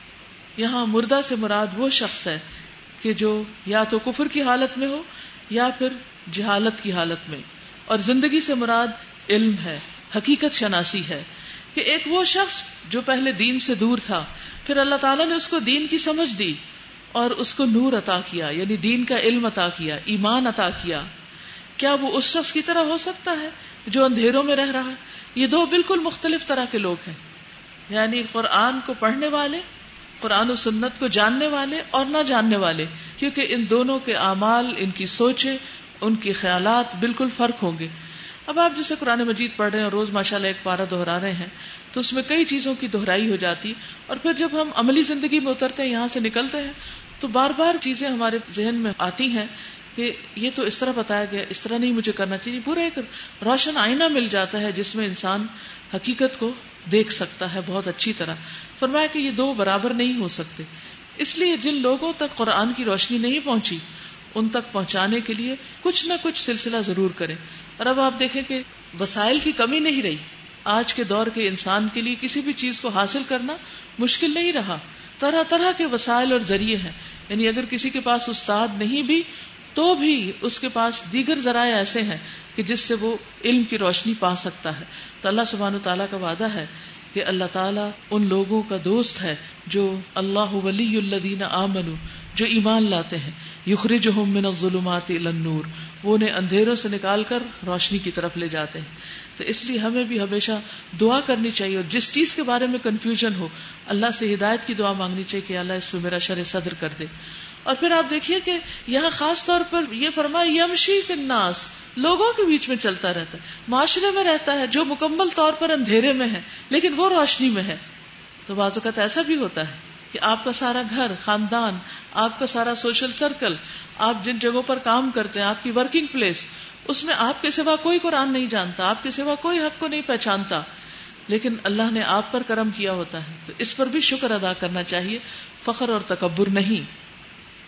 یہاں مردہ سے مراد وہ شخص ہے کہ جو یا تو کفر کی حالت میں ہو یا پھر جہالت کی حالت میں، اور زندگی سے مراد علم ہے، حقیقت شناسی ہے کہ ایک وہ شخص جو پہلے دین سے دور تھا، پھر اللہ تعالیٰ نے اس کو دین کی سمجھ دی اور اس کو نور عطا کیا، یعنی دین کا علم عطا کیا، ایمان عطا کیا. کیا وہ اس شخص کی طرح ہو سکتا ہے جو اندھیروں میں رہ رہا ہے؟ یہ دو بالکل مختلف طرح کے لوگ ہیں، یعنی قرآن کو پڑھنے والے، قرآن و سنت کو جاننے والے اور نہ جاننے والے، کیونکہ ان دونوں کے اعمال، ان کی سوچیں، ان کے خیالات بالکل فرق ہوں گے. اب آپ جیسے قرآن مجید پڑھ رہے ہیں اور روز ماشاءاللہ ایک پارہ دہرا رہے ہیں تو اس میں کئی چیزوں کی دہرائی ہو جاتی، اور پھر جب ہم عملی زندگی میں اترتے ہیں، یہاں سے نکلتے ہیں، تو بار بار چیزیں ہمارے ذہن میں آتی ہیں کہ یہ تو اس طرح بتایا گیا، اس طرح نہیں مجھے کرنا چاہیے. پورا ایک روشن آئینہ مل جاتا ہے جس میں انسان حقیقت کو دیکھ سکتا ہے بہت اچھی طرح. فرمایا کہ یہ دو برابر نہیں ہو سکتے، اس لیے جن لوگوں تک قرآن کی روشنی نہیں پہنچی ان تک پہنچانے کے لیے کچھ نہ کچھ سلسلہ ضرور کریں. اور اب آپ دیکھیں کہ وسائل کی کمی نہیں رہی. آج کے دور کے انسان کے لیے کسی بھی چیز کو حاصل کرنا مشکل نہیں رہا. طرح طرح کے وسائل اور ذریعے ہیں، یعنی اگر کسی کے پاس استاد نہیں بھی تو بھی اس کے پاس دیگر ذرائع ایسے ہیں کہ جس سے وہ علم کی روشنی پا سکتا ہے. تو اللہ سبحانہ تعالیٰ کا وعدہ ہے کہ اللہ تعالیٰ ان لوگوں کا دوست ہے جو اللہ ولی الذین آمنوا، جو ایمان لاتے ہیں، یخرجہم من الظلمات الی النور، وہ انہیں اندھیروں سے نکال کر روشنی کی طرف لے جاتے ہیں. تو اس لیے ہمیں بھی ہمیشہ دعا کرنی چاہیے، اور جس چیز کے بارے میں کنفیوژن ہو اللہ سے ہدایت کی دعا مانگنی چاہیے کہ اللہ اس پہ میرا شرح صدر کر دے. اور پھر آپ دیکھیے کہ یہاں خاص طور پر یہ فرمایا یمشی فی الناس، لوگوں کے بیچ میں چلتا رہتا ہے، معاشرے میں رہتا ہے جو مکمل طور پر اندھیرے میں ہے لیکن وہ روشنی میں ہے. تو بعض اوقات ایسا بھی ہوتا ہے کہ آپ کا سارا گھر، خاندان، آپ کا سارا سوشل سرکل، آپ جن جگہوں پر کام کرتے ہیں، آپ کی ورکنگ پلیس، اس میں آپ کے سوا کوئی قرآن نہیں جانتا، آپ کے سوا کوئی حق کو نہیں پہچانتا، لیکن اللہ نے آپ پر کرم کیا ہوتا ہے. تو اس پر بھی شکر ادا کرنا چاہیے، فخر اور تکبر نہیں.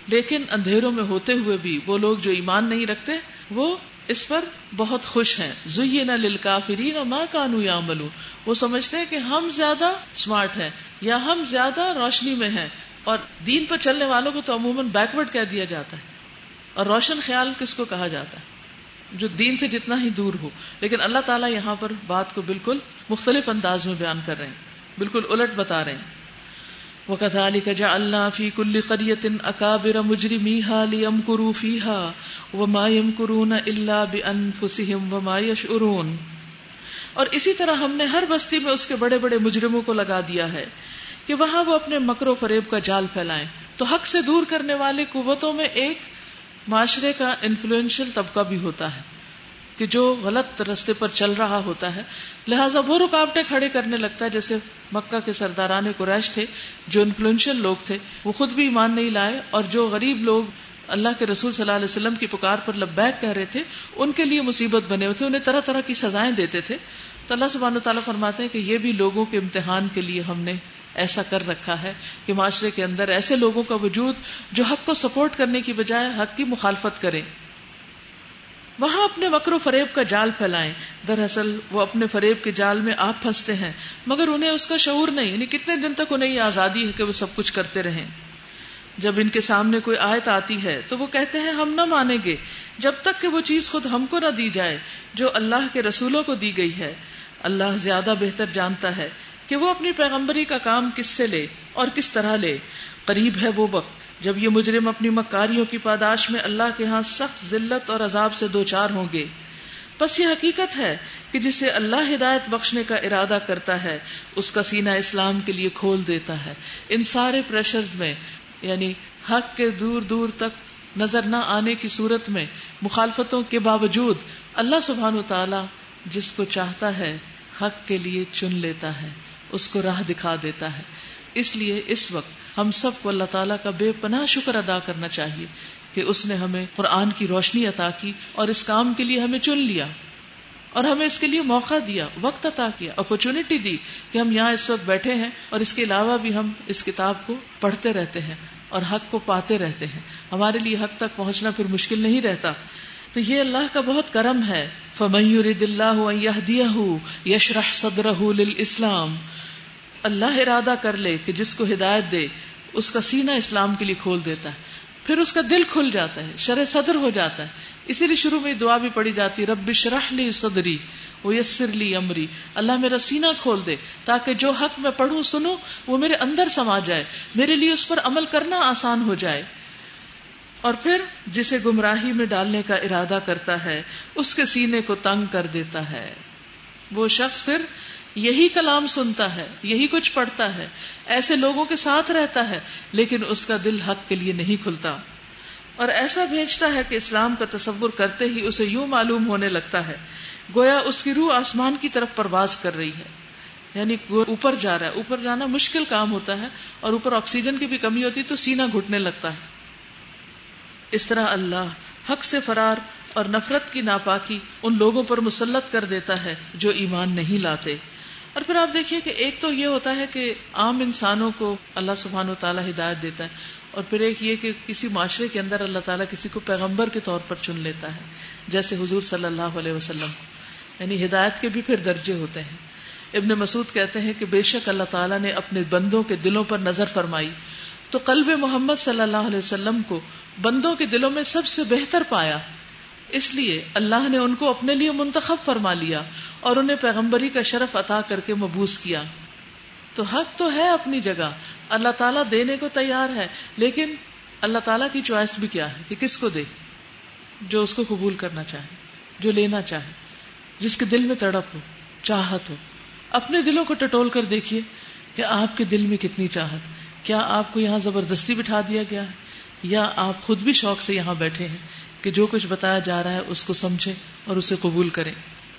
لیکن اندھیروں میں ہوتے ہوئے بھی وہ لوگ جو ایمان نہیں رکھتے وہ اس پر بہت خوش ہیں. زُيِّنَ لِلْكَافِرِينَ مَا كَانُوا يَعْمَلُونَ. وہ سمجھتے ہیں کہ ہم زیادہ اسمارٹ ہیں یا ہم زیادہ روشنی میں ہیں. اور دین پر چلنے والوں کو تو عموماً بیکورڈ کہہ دیا جاتا ہے. اور روشن خیال کس کو کہا جاتا ہے؟ جو دین سے جتنا ہی دور ہو. لیکن اللہ تعالیٰ یہاں پر بات کو بالکل مختلف انداز میں بیان کر رہے ہیں، بالکل الٹ بتا رہے ہیں. وَكَذَلِكَ جَعَلْنَا فِي كُلِّ قَرْيَةٍ أَكَابِرَ مُجْرِمِيهَا لِيَمْكُرُوا فِيهَا وَمَا يَمْكُرُونَ إِلَّا بِأَنفُسِهِمْ وَمَا يَشْعُرُونَ. اور اسی طرح ہم نے ہر بستی میں اس کے بڑے بڑے مجرموں کو لگا دیا ہے کہ وہاں وہ اپنے مکر و فریب کا جال پھیلائیں. تو حق سے دور کرنے والی قوتوں میں ایک معاشرے کا انفلوئنشل طبقہ بھی ہوتا ہے کہ جو غلط رستے پر چل رہا ہوتا ہے، لہٰذا وہ رکاوٹیں کھڑے کرنے لگتا ہے. جیسے مکہ کے سرداران قریش تھے جو انفلوئنشل لوگ تھے، وہ خود بھی ایمان نہیں لائے، اور جو غریب لوگ اللہ کے رسول صلی اللہ علیہ وسلم کی پکار پر لبیک کہہ رہے تھے ان کے لیے مصیبت بنے ہوئے تھے، انہیں طرح طرح کی سزائیں دیتے تھے. تو اللہ سبحانہ وتعالیٰ فرماتے ہیں کہ یہ بھی لوگوں کے امتحان کے لیے ہم نے ایسا کر رکھا ہے کہ معاشرے کے اندر ایسے لوگوں کا وجود جو حق کو سپورٹ کرنے کی بجائے حق کی مخالفت کریں، وہاں اپنے مکر و فریب کا جال پھیلائیں. دراصل وہ اپنے فریب کے جال میں آپ پھنستے ہیں مگر انہیں اس کا شعور نہیں. یعنی کتنے دن تک انہیں یہ آزادی ہے کہ وہ سب کچھ کرتے رہیں. جب ان کے سامنے کوئی آیت آتی ہے تو وہ کہتے ہیں ہم نہ مانیں گے جب تک کہ وہ چیز خود ہم کو نہ دی جائے جو اللہ کے رسولوں کو دی گئی ہے. اللہ زیادہ بہتر جانتا ہے کہ وہ اپنی پیغمبری کا کام کس سے لے اور کس طرح لے. قریب ہے وہ وقت جب یہ مجرم اپنی مکاریوں کی پاداش میں اللہ کے ہاں سخت ذلت اور عذاب سے دوچار ہوں گے. بس یہ حقیقت ہے کہ جسے اللہ ہدایت بخشنے کا ارادہ کرتا ہے اس کا سینہ اسلام کے لیے کھول دیتا ہے. ان سارے پریشرز میں، یعنی حق کے دور دور تک نظر نہ آنے کی صورت میں، مخالفتوں کے باوجود اللہ سبحانہ وتعالی جس کو چاہتا ہے حق کے لیے چن لیتا ہے، اس کو راہ دکھا دیتا ہے. اس لیے اس وقت ہم سب کو اللہ تعالیٰ کا بے پناہ شکر ادا کرنا چاہیے کہ اس نے ہمیں قرآن کی روشنی عطا کی اور اس کام کے لیے ہمیں چن لیا اور ہمیں اس کے لیے موقع دیا، وقت عطا کیا، اپرچونٹی دی کہ ہم یہاں اس وقت بیٹھے ہیں اور اس کے علاوہ بھی ہم اس کتاب کو پڑھتے رہتے ہیں اور حق کو پاتے رہتے ہیں. ہمارے لیے حق تک پہنچنا پھر مشکل نہیں رہتا. تو یہ اللہ کا بہت کرم ہے. فَمَن يُرِدِ اللَّهُ أَن يَهْدِيَهُ يَشْرَحْ صَدْرَهُ لِلْإِسْلَامِ. اللہ ارادہ کر لے کہ جس کو ہدایت دے اس کا سینہ اسلام کے لیے کھول دیتا ہے، پھر اس کا دل کھل جاتا ہے، شرح صدر ہو جاتا ہے. اسی لیے شروع میں دعا بھی پڑھی جاتی ہے، رب اشرح لی صدری ویسر لی امری. اللہ میرا سینہ کھول دے تاکہ جو حق میں پڑھوں سنوں وہ میرے اندر سما جائے، میرے لیے اس پر عمل کرنا آسان ہو جائے. اور پھر جسے گمراہی میں ڈالنے کا ارادہ کرتا ہے اس کے سینے کو تنگ کر دیتا ہے. وہ شخص پھر یہی کلام سنتا ہے، یہی کچھ پڑھتا ہے، ایسے لوگوں کے ساتھ رہتا ہے، لیکن اس کا دل حق کے لیے نہیں کھلتا اور ایسا بھیجتا ہے کہ اسلام کا تصور کرتے ہی اسے یوں معلوم ہونے لگتا ہے گویا اس کی روح آسمان کی طرف پرواز کر رہی ہے. یعنی اوپر جا رہا ہے. اوپر جانا مشکل کام ہوتا ہے اور اوپر آکسیجن کی بھی کمی ہوتی تو سینہ گھٹنے لگتا ہے. اس طرح اللہ حق سے فرار اور نفرت کی ناپاکی ان لوگوں پر مسلط کر دیتا ہے جو ایمان نہیں لاتے. اور پھر آپ دیکھیے کہ ایک تو یہ ہوتا ہے کہ عام انسانوں کو اللہ سبحانہ وتعالی ہدایت دیتا ہے، اور پھر ایک یہ کہ کسی معاشرے کے اندر اللہ تعالیٰ کسی کو پیغمبر کے طور پر چن لیتا ہے، جیسے حضور صلی اللہ علیہ وسلم. یعنی ہدایت کے بھی پھر درجے ہوتے ہیں. ابن مسعود کہتے ہیں کہ بے شک اللہ تعالیٰ نے اپنے بندوں کے دلوں پر نظر فرمائی تو قلب محمد صلی اللہ علیہ وسلم کو بندوں کے دلوں میں سب سے بہتر پایا، اس لیے اللہ نے ان کو اپنے لیے منتخب فرما لیا اور انہیں پیغمبری کا شرف عطا کر کے مبعوث کیا. تو حق تو ہے اپنی جگہ، اللہ تعالیٰ دینے کو تیار ہے، لیکن اللہ تعالیٰ کی چوائس بھی کیا ہے کہ کس کو دے، جو اس کو قبول کرنا چاہے، جو لینا چاہے، جس کے دل میں تڑپ ہو، چاہت ہو. اپنے دلوں کو ٹٹول کر دیکھیے کہ آپ کے دل میں کتنی چاہت. کیا آپ کو یہاں زبردستی بٹھا دیا گیا ہے یا آپ خود بھی شوق سے یہاں بیٹھے ہیں کہ جو کچھ بتایا جا رہا ہے اس کو سمجھیں اور اسے قبول کریں.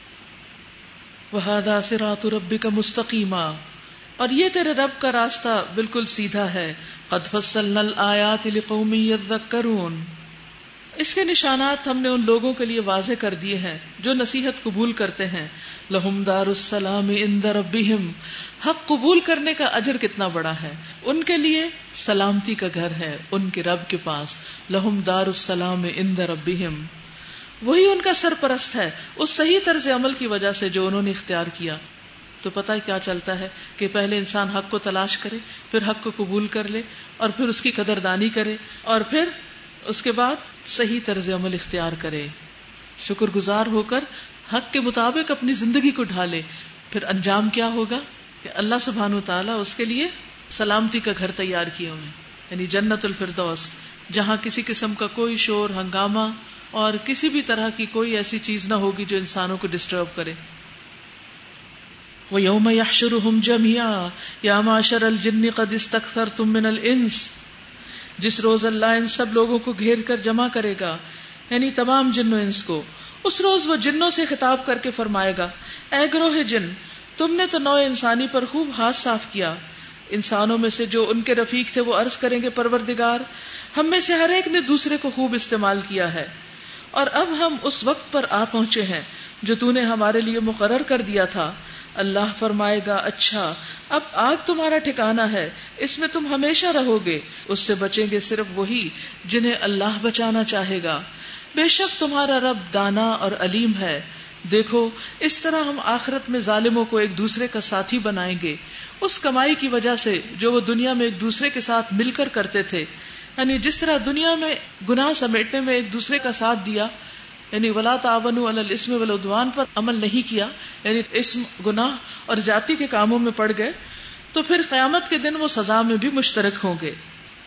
وَهَذَا صِرَاطُ رَبِّكَ مُسْتَقِيمًا، اور یہ تیرے رب کا راستہ بالکل سیدھا ہے. قَدْ فَصَّلْنَا الْآيَاتِ لِقَوْمٍ يَذَّكَّرُونَ، اس کے نشانات ہم نے ان لوگوں کے لیے واضح کر دیے ہیں جو نصیحت قبول کرتے ہیں. لہم دار السلام عند ربہم، حق قبول کرنے کا اجر کتنا بڑا ہے. ان کے لیے سلامتی کا گھر ہے ان کے رب کے پاس. لہم دار السلام عند ربہم، وہی ان کا سرپرست ہے اس صحیح طرز عمل کی وجہ سے جو انہوں نے اختیار کیا. تو پتہ ہے کیا چلتا ہے کہ پہلے انسان حق کو تلاش کرے، پھر حق کو قبول کر لے، اور پھر اس کی قدردانی کرے، اور پھر اس کے بعد صحیح طرز عمل اختیار کرے، شکر گزار ہو کر حق کے مطابق اپنی زندگی کو ڈھالے. پھر انجام کیا ہوگا کہ اللہ سبحانہ وتعالیٰ اس کے لیے سلامتی کا گھر تیار کیے ہوئے، یعنی جنت الفردوس، جہاں کسی قسم کا کوئی شور ہنگامہ اور کسی بھی طرح کی کوئی ایسی چیز نہ ہوگی جو انسانوں کو ڈسٹرب کرے. وَيَوْمَ يَحْشُرُهُمْ جَمِيعًا يَا مَعْشَرَ الْجِنِّ قَدِ اسْتَكْثَرْتُم مِّنَ الْإِنسِ، جس روز اللہ ان سب لوگوں کو گھیر کر جمع کرے گا، یعنی تمام جن و انس کو. اس روز وہ جنوں سے خطاب کر کے فرمائے گا، اے گروہ جن، تم نے تو نوع انسانی پر خوب ہاتھ صاف کیا. انسانوں میں سے جو ان کے رفیق تھے وہ عرض کریں گے، پروردگار، ہم میں سے ہر ایک نے دوسرے کو خوب استعمال کیا ہے، اور اب ہم اس وقت پر آ پہنچے ہیں جو تو نے ہمارے لیے مقرر کر دیا تھا. اللہ فرمائے گا، اچھا اب آگ تمہارا ٹھکانہ ہے، اس میں تم ہمیشہ رہو گے، اس سے بچیں گے صرف وہی جنہیں اللہ بچانا چاہے گا. بے شک تمہارا رب دانا اور علیم ہے. دیکھو اس طرح ہم آخرت میں ظالموں کو ایک دوسرے کا ساتھی بنائیں گے اس کمائی کی وجہ سے جو وہ دنیا میں ایک دوسرے کے ساتھ مل کر کرتے تھے. یعنی جس طرح دنیا میں گناہ سمیٹنے میں ایک دوسرے کا ساتھ دیا، یعنی ولا تعاونوا علی الاسم والعدوان پر عمل نہیں کیا، یعنی اسم، گناہ اور زیادتی کے کاموں میں پڑ گئے، تو پھر قیامت کے دن وہ سزا میں بھی مشترک ہوں گے.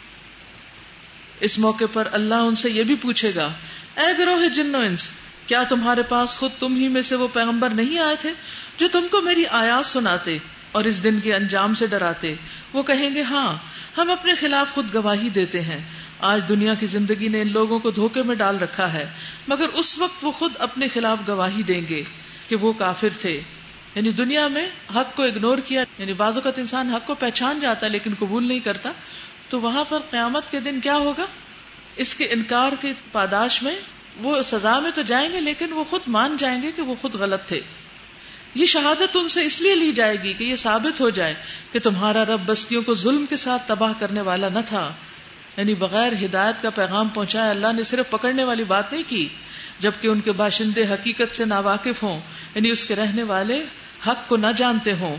اس موقع پر اللہ ان سے یہ بھی پوچھے گا، اے گروہ جن و انس، کیا تمہارے پاس خود تم ہی میں سے وہ پیغمبر نہیں آئے تھے جو تم کو میری آیات سناتے اور اس دن کے انجام سے ڈراتے؟ وہ کہیں گے، ہاں، ہم اپنے خلاف خود گواہی دیتے ہیں. آج دنیا کی زندگی نے ان لوگوں کو دھوکے میں ڈال رکھا ہے، مگر اس وقت وہ خود اپنے خلاف گواہی دیں گے کہ وہ کافر تھے. یعنی دنیا میں حق کو اگنور کیا، یعنی بعض اوقات انسان حق کو پہچان جاتا ہے لیکن قبول نہیں کرتا، تو وہاں پر قیامت کے دن کیا ہوگا؟ اس کے انکار کی پاداش میں وہ سزا میں تو جائیں گے لیکن وہ خود مان جائیں گے کہ وہ خود غلط تھے. یہ شہادت ان سے اس لیے لی جائے گی کہ یہ ثابت ہو جائے کہ تمہارا رب بستیوں کو ظلم کے ساتھ تباہ کرنے والا نہ تھا. یعنی بغیر ہدایت کا پیغام پہنچایا، اللہ نے صرف پکڑنے والی بات نہیں کی، جبکہ ان کے باشندے حقیقت سے ناواقف ہوں، یعنی اس کے رہنے والے حق کو نہ جانتے ہوں.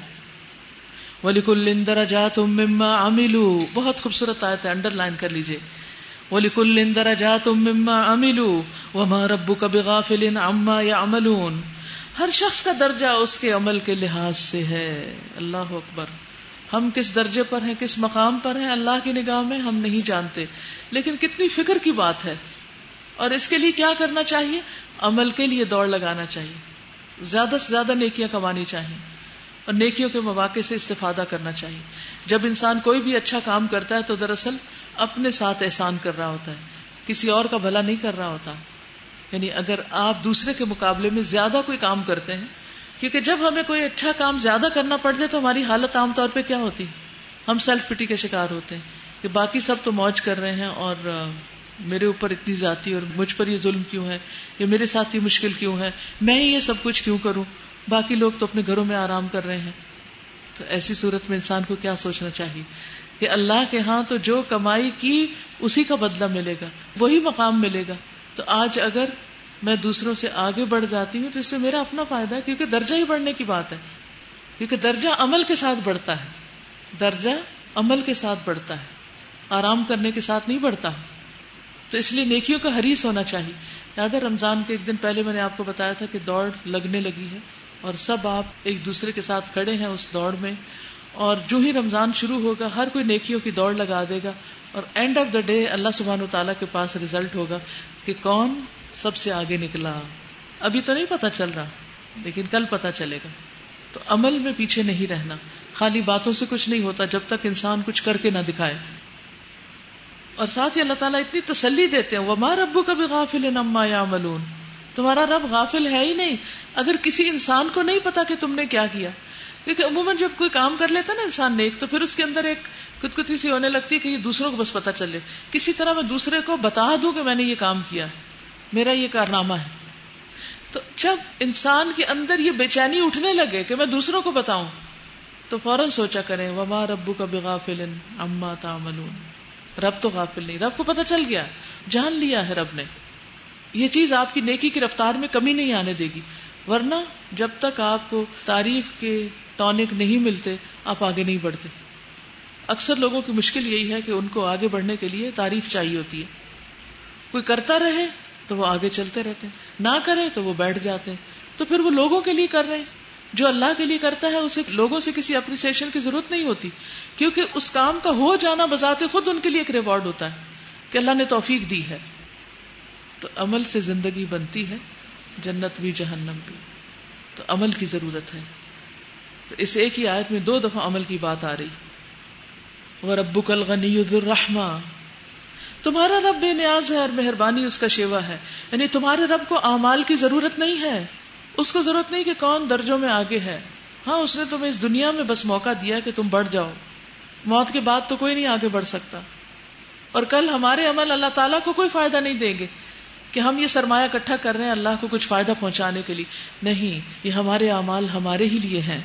وَلِكُلٍّ دَرَجَاتٌ مِّمَّا عَمِلُوا، بہت خوبصورت آیت ہے، انڈر لائن کر لیجئے. وَلِكُلٍّ دَرَجَاتٌ مِّمَّا عَمِلُوا وَمَا رَبُّكَ بِغَافِلٍ عَمَّا يَعْمَلُونَ. ہر شخص کا درجہ اس کے عمل کے لحاظ سے ہے. اللہ اکبر. ہم کس درجے پر ہیں، کس مقام پر ہیں اللہ کی نگاہ میں ہم نہیں جانتے، لیکن کتنی فکر کی بات ہے. اور اس کے لیے کیا کرنا چاہیے؟ عمل کے لیے دوڑ لگانا چاہیے، زیادہ سے زیادہ نیکیاں کمانی چاہیے اور نیکیوں کے مواقع سے استفادہ کرنا چاہیے. جب انسان کوئی بھی اچھا کام کرتا ہے تو دراصل اپنے ساتھ احسان کر رہا ہوتا ہے، کسی اور کا بھلا نہیں کر رہا ہوتا. یعنی اگر آپ دوسرے کے مقابلے میں زیادہ کوئی کام کرتے ہیں، کیونکہ جب ہمیں کوئی اچھا کام زیادہ کرنا پڑ جائے تو ہماری حالت عام طور پہ کیا ہوتی؟ ہم سیلف پٹی کے شکار ہوتے ہیں کہ باقی سب تو موج کر رہے ہیں اور میرے اوپر اتنی ذاتی اور مجھ پر یہ ظلم کیوں ہے، کہ میرے ساتھ یہ مشکل کیوں ہے، میں ہی یہ سب کچھ کیوں کروں، باقی لوگ تو اپنے گھروں میں آرام کر رہے ہیں. تو ایسی صورت میں انسان کو کیا سوچنا چاہیے کہ اللہ کے ہاں تو جو کمائی کی اسی کا بدلہ ملے گا، وہی مقام ملے گا. تو آج اگر میں دوسروں سے آگے بڑھ جاتی ہوں تو اس میں میرا اپنا فائدہ ہے، کیونکہ درجہ ہی بڑھنے کی بات ہے، کیونکہ درجہ عمل کے ساتھ بڑھتا ہے، درجہ عمل کے ساتھ بڑھتا ہے، آرام کرنے کے ساتھ نہیں بڑھتا. تو اس لیے نیکیوں کا حریص ہونا چاہیے. یاد ہے رمضان کے ایک دن پہلے میں نے آپ کو بتایا تھا کہ دوڑ لگنے لگی ہے اور سب آپ ایک دوسرے کے ساتھ کھڑے ہیں اس دوڑ میں، اور جو ہی رمضان شروع ہوگا ہر کوئی نیکیوں کی دوڑ لگا دے گا، اور end of the day Allah سبحانہ وتعالیٰ کے پاس ریزلٹ ہوگا کہ کون سب سے آگے نکلا. ابھی تو نہیں پتا چل رہا لیکن کل پتا چلے گا. تو عمل میں پیچھے نہیں رہنا، خالی باتوں سے کچھ نہیں ہوتا جب تک انسان کچھ کر کے نہ دکھائے. اور ساتھ ہی اللہ تعالیٰ اتنی تسلی دیتے ہیں، وَمَا رَبُّكَ بِغَافِلٍ عَمَّا يَعْمَلُونَ، تمہارا رب غافل ہے ہی نہیں. اگر کسی انسان کو نہیں پتا کہ تم نے کیا کیا، کیونکہ عموماً جب کوئی کام کر لیتا نا انسان نیک، تو پھر اس کے اندر ایک کتکتی سی ہونے لگتی ہے کہ یہ دوسروں کو بس پتا چلے، کسی طرح میں دوسرے کو بتا دوں کہ میں نے یہ کام کیا، میرا یہ کارنامہ ہے. تو جب انسان کے اندر یہ بے چینی اٹھنے لگے کہ میں دوسروں کو بتاؤں، تو فوراً سوچا کریں وما ربک بغافل عما تعملون. رب تو غافل نہیں، رب کو پتہ چل گیا، جان لیا ہے رب نے. یہ چیز آپ کی نیکی کی رفتار میں کمی نہیں آنے دے گی، ورنہ جب تک آپ کو تعریف کے ٹونک نہیں ملتے آپ آگے نہیں بڑھتے. اکثر لوگوں کی مشکل یہی ہے کہ ان کو آگے بڑھنے کے لیے تعریف چاہیے ہوتی ہے. کوئی کرتا رہے تو وہ آگے چلتے رہتے ہیں، نہ کرے تو وہ بیٹھ جاتے ہیں. تو پھر وہ لوگوں کے لیے کر رہے ہیں. جو اللہ کے لیے کرتا ہے اسے لوگوں سے کسی اپریسیشن کی ضرورت نہیں ہوتی، کیونکہ اس کام کا ہو جانا بذات خود ان کے لیے ایک ریوارڈ ہوتا ہے کہ اللہ نے توفیق دی ہے. تو عمل سے زندگی بنتی ہے، جنت بھی جہنم بھی. تو عمل کی ضرورت ہے. تو اس ایک ہی آیت میں دو دفعہ عمل کی بات آ رہی. وَرَبُّكَ الْغَنِيُّ ذُو الرَّحْمَةِ، تمہارا رب بے نیاز ہے اور مہربانی اس کا شیوا ہے. یعنی تمہارے رب کو اعمال کی ضرورت نہیں ہے، اس کو ضرورت نہیں کہ کون درجوں میں آگے ہے. ہاں اس نے تمہیں اس دنیا میں بس موقع دیا کہ تم بڑھ جاؤ، موت کے بعد تو کوئی نہیں آگے بڑھ سکتا. اور کل ہمارے عمل اللہ تعالیٰ کو کوئی فائدہ نہیں دیں گے کہ ہم یہ سرمایہ اکٹھا کر رہے ہیں اللہ کو کچھ فائدہ پہنچانے کے لیے. نہیں، یہ ہمارے اعمال ہمارے ہی لیے ہیں.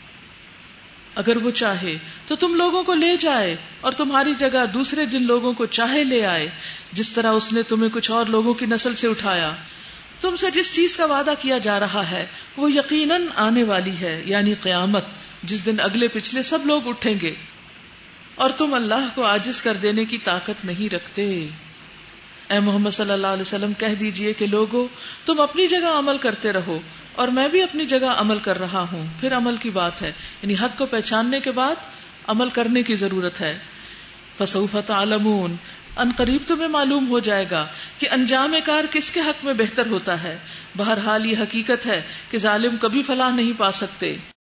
اگر وہ چاہے تو تم لوگوں کو لے جائے اور تمہاری جگہ دوسرے جن لوگوں کو چاہے لے آئے، جس طرح اس نے تمہیں کچھ اور لوگوں کی نسل سے اٹھایا. تم سے جس چیز کا وعدہ کیا جا رہا ہے وہ یقیناً آنے والی ہے، یعنی قیامت، جس دن اگلے پچھلے سب لوگ اٹھیں گے، اور تم اللہ کو عاجز کر دینے کی طاقت نہیں رکھتے. اے محمد صلی اللہ علیہ وسلم کہہ دیجئے کہ لوگو تم اپنی جگہ عمل کرتے رہو اور میں بھی اپنی جگہ عمل کر رہا ہوں. پھر عمل کی بات ہے، یعنی حق کو پہچاننے کے بعد عمل کرنے کی ضرورت ہے. فسوف تعلمون، ان قریب تمہیں معلوم ہو جائے گا کہ انجام کار کس کے حق میں بہتر ہوتا ہے. بہرحال یہ حقیقت ہے کہ ظالم کبھی فلاح نہیں پا سکتے.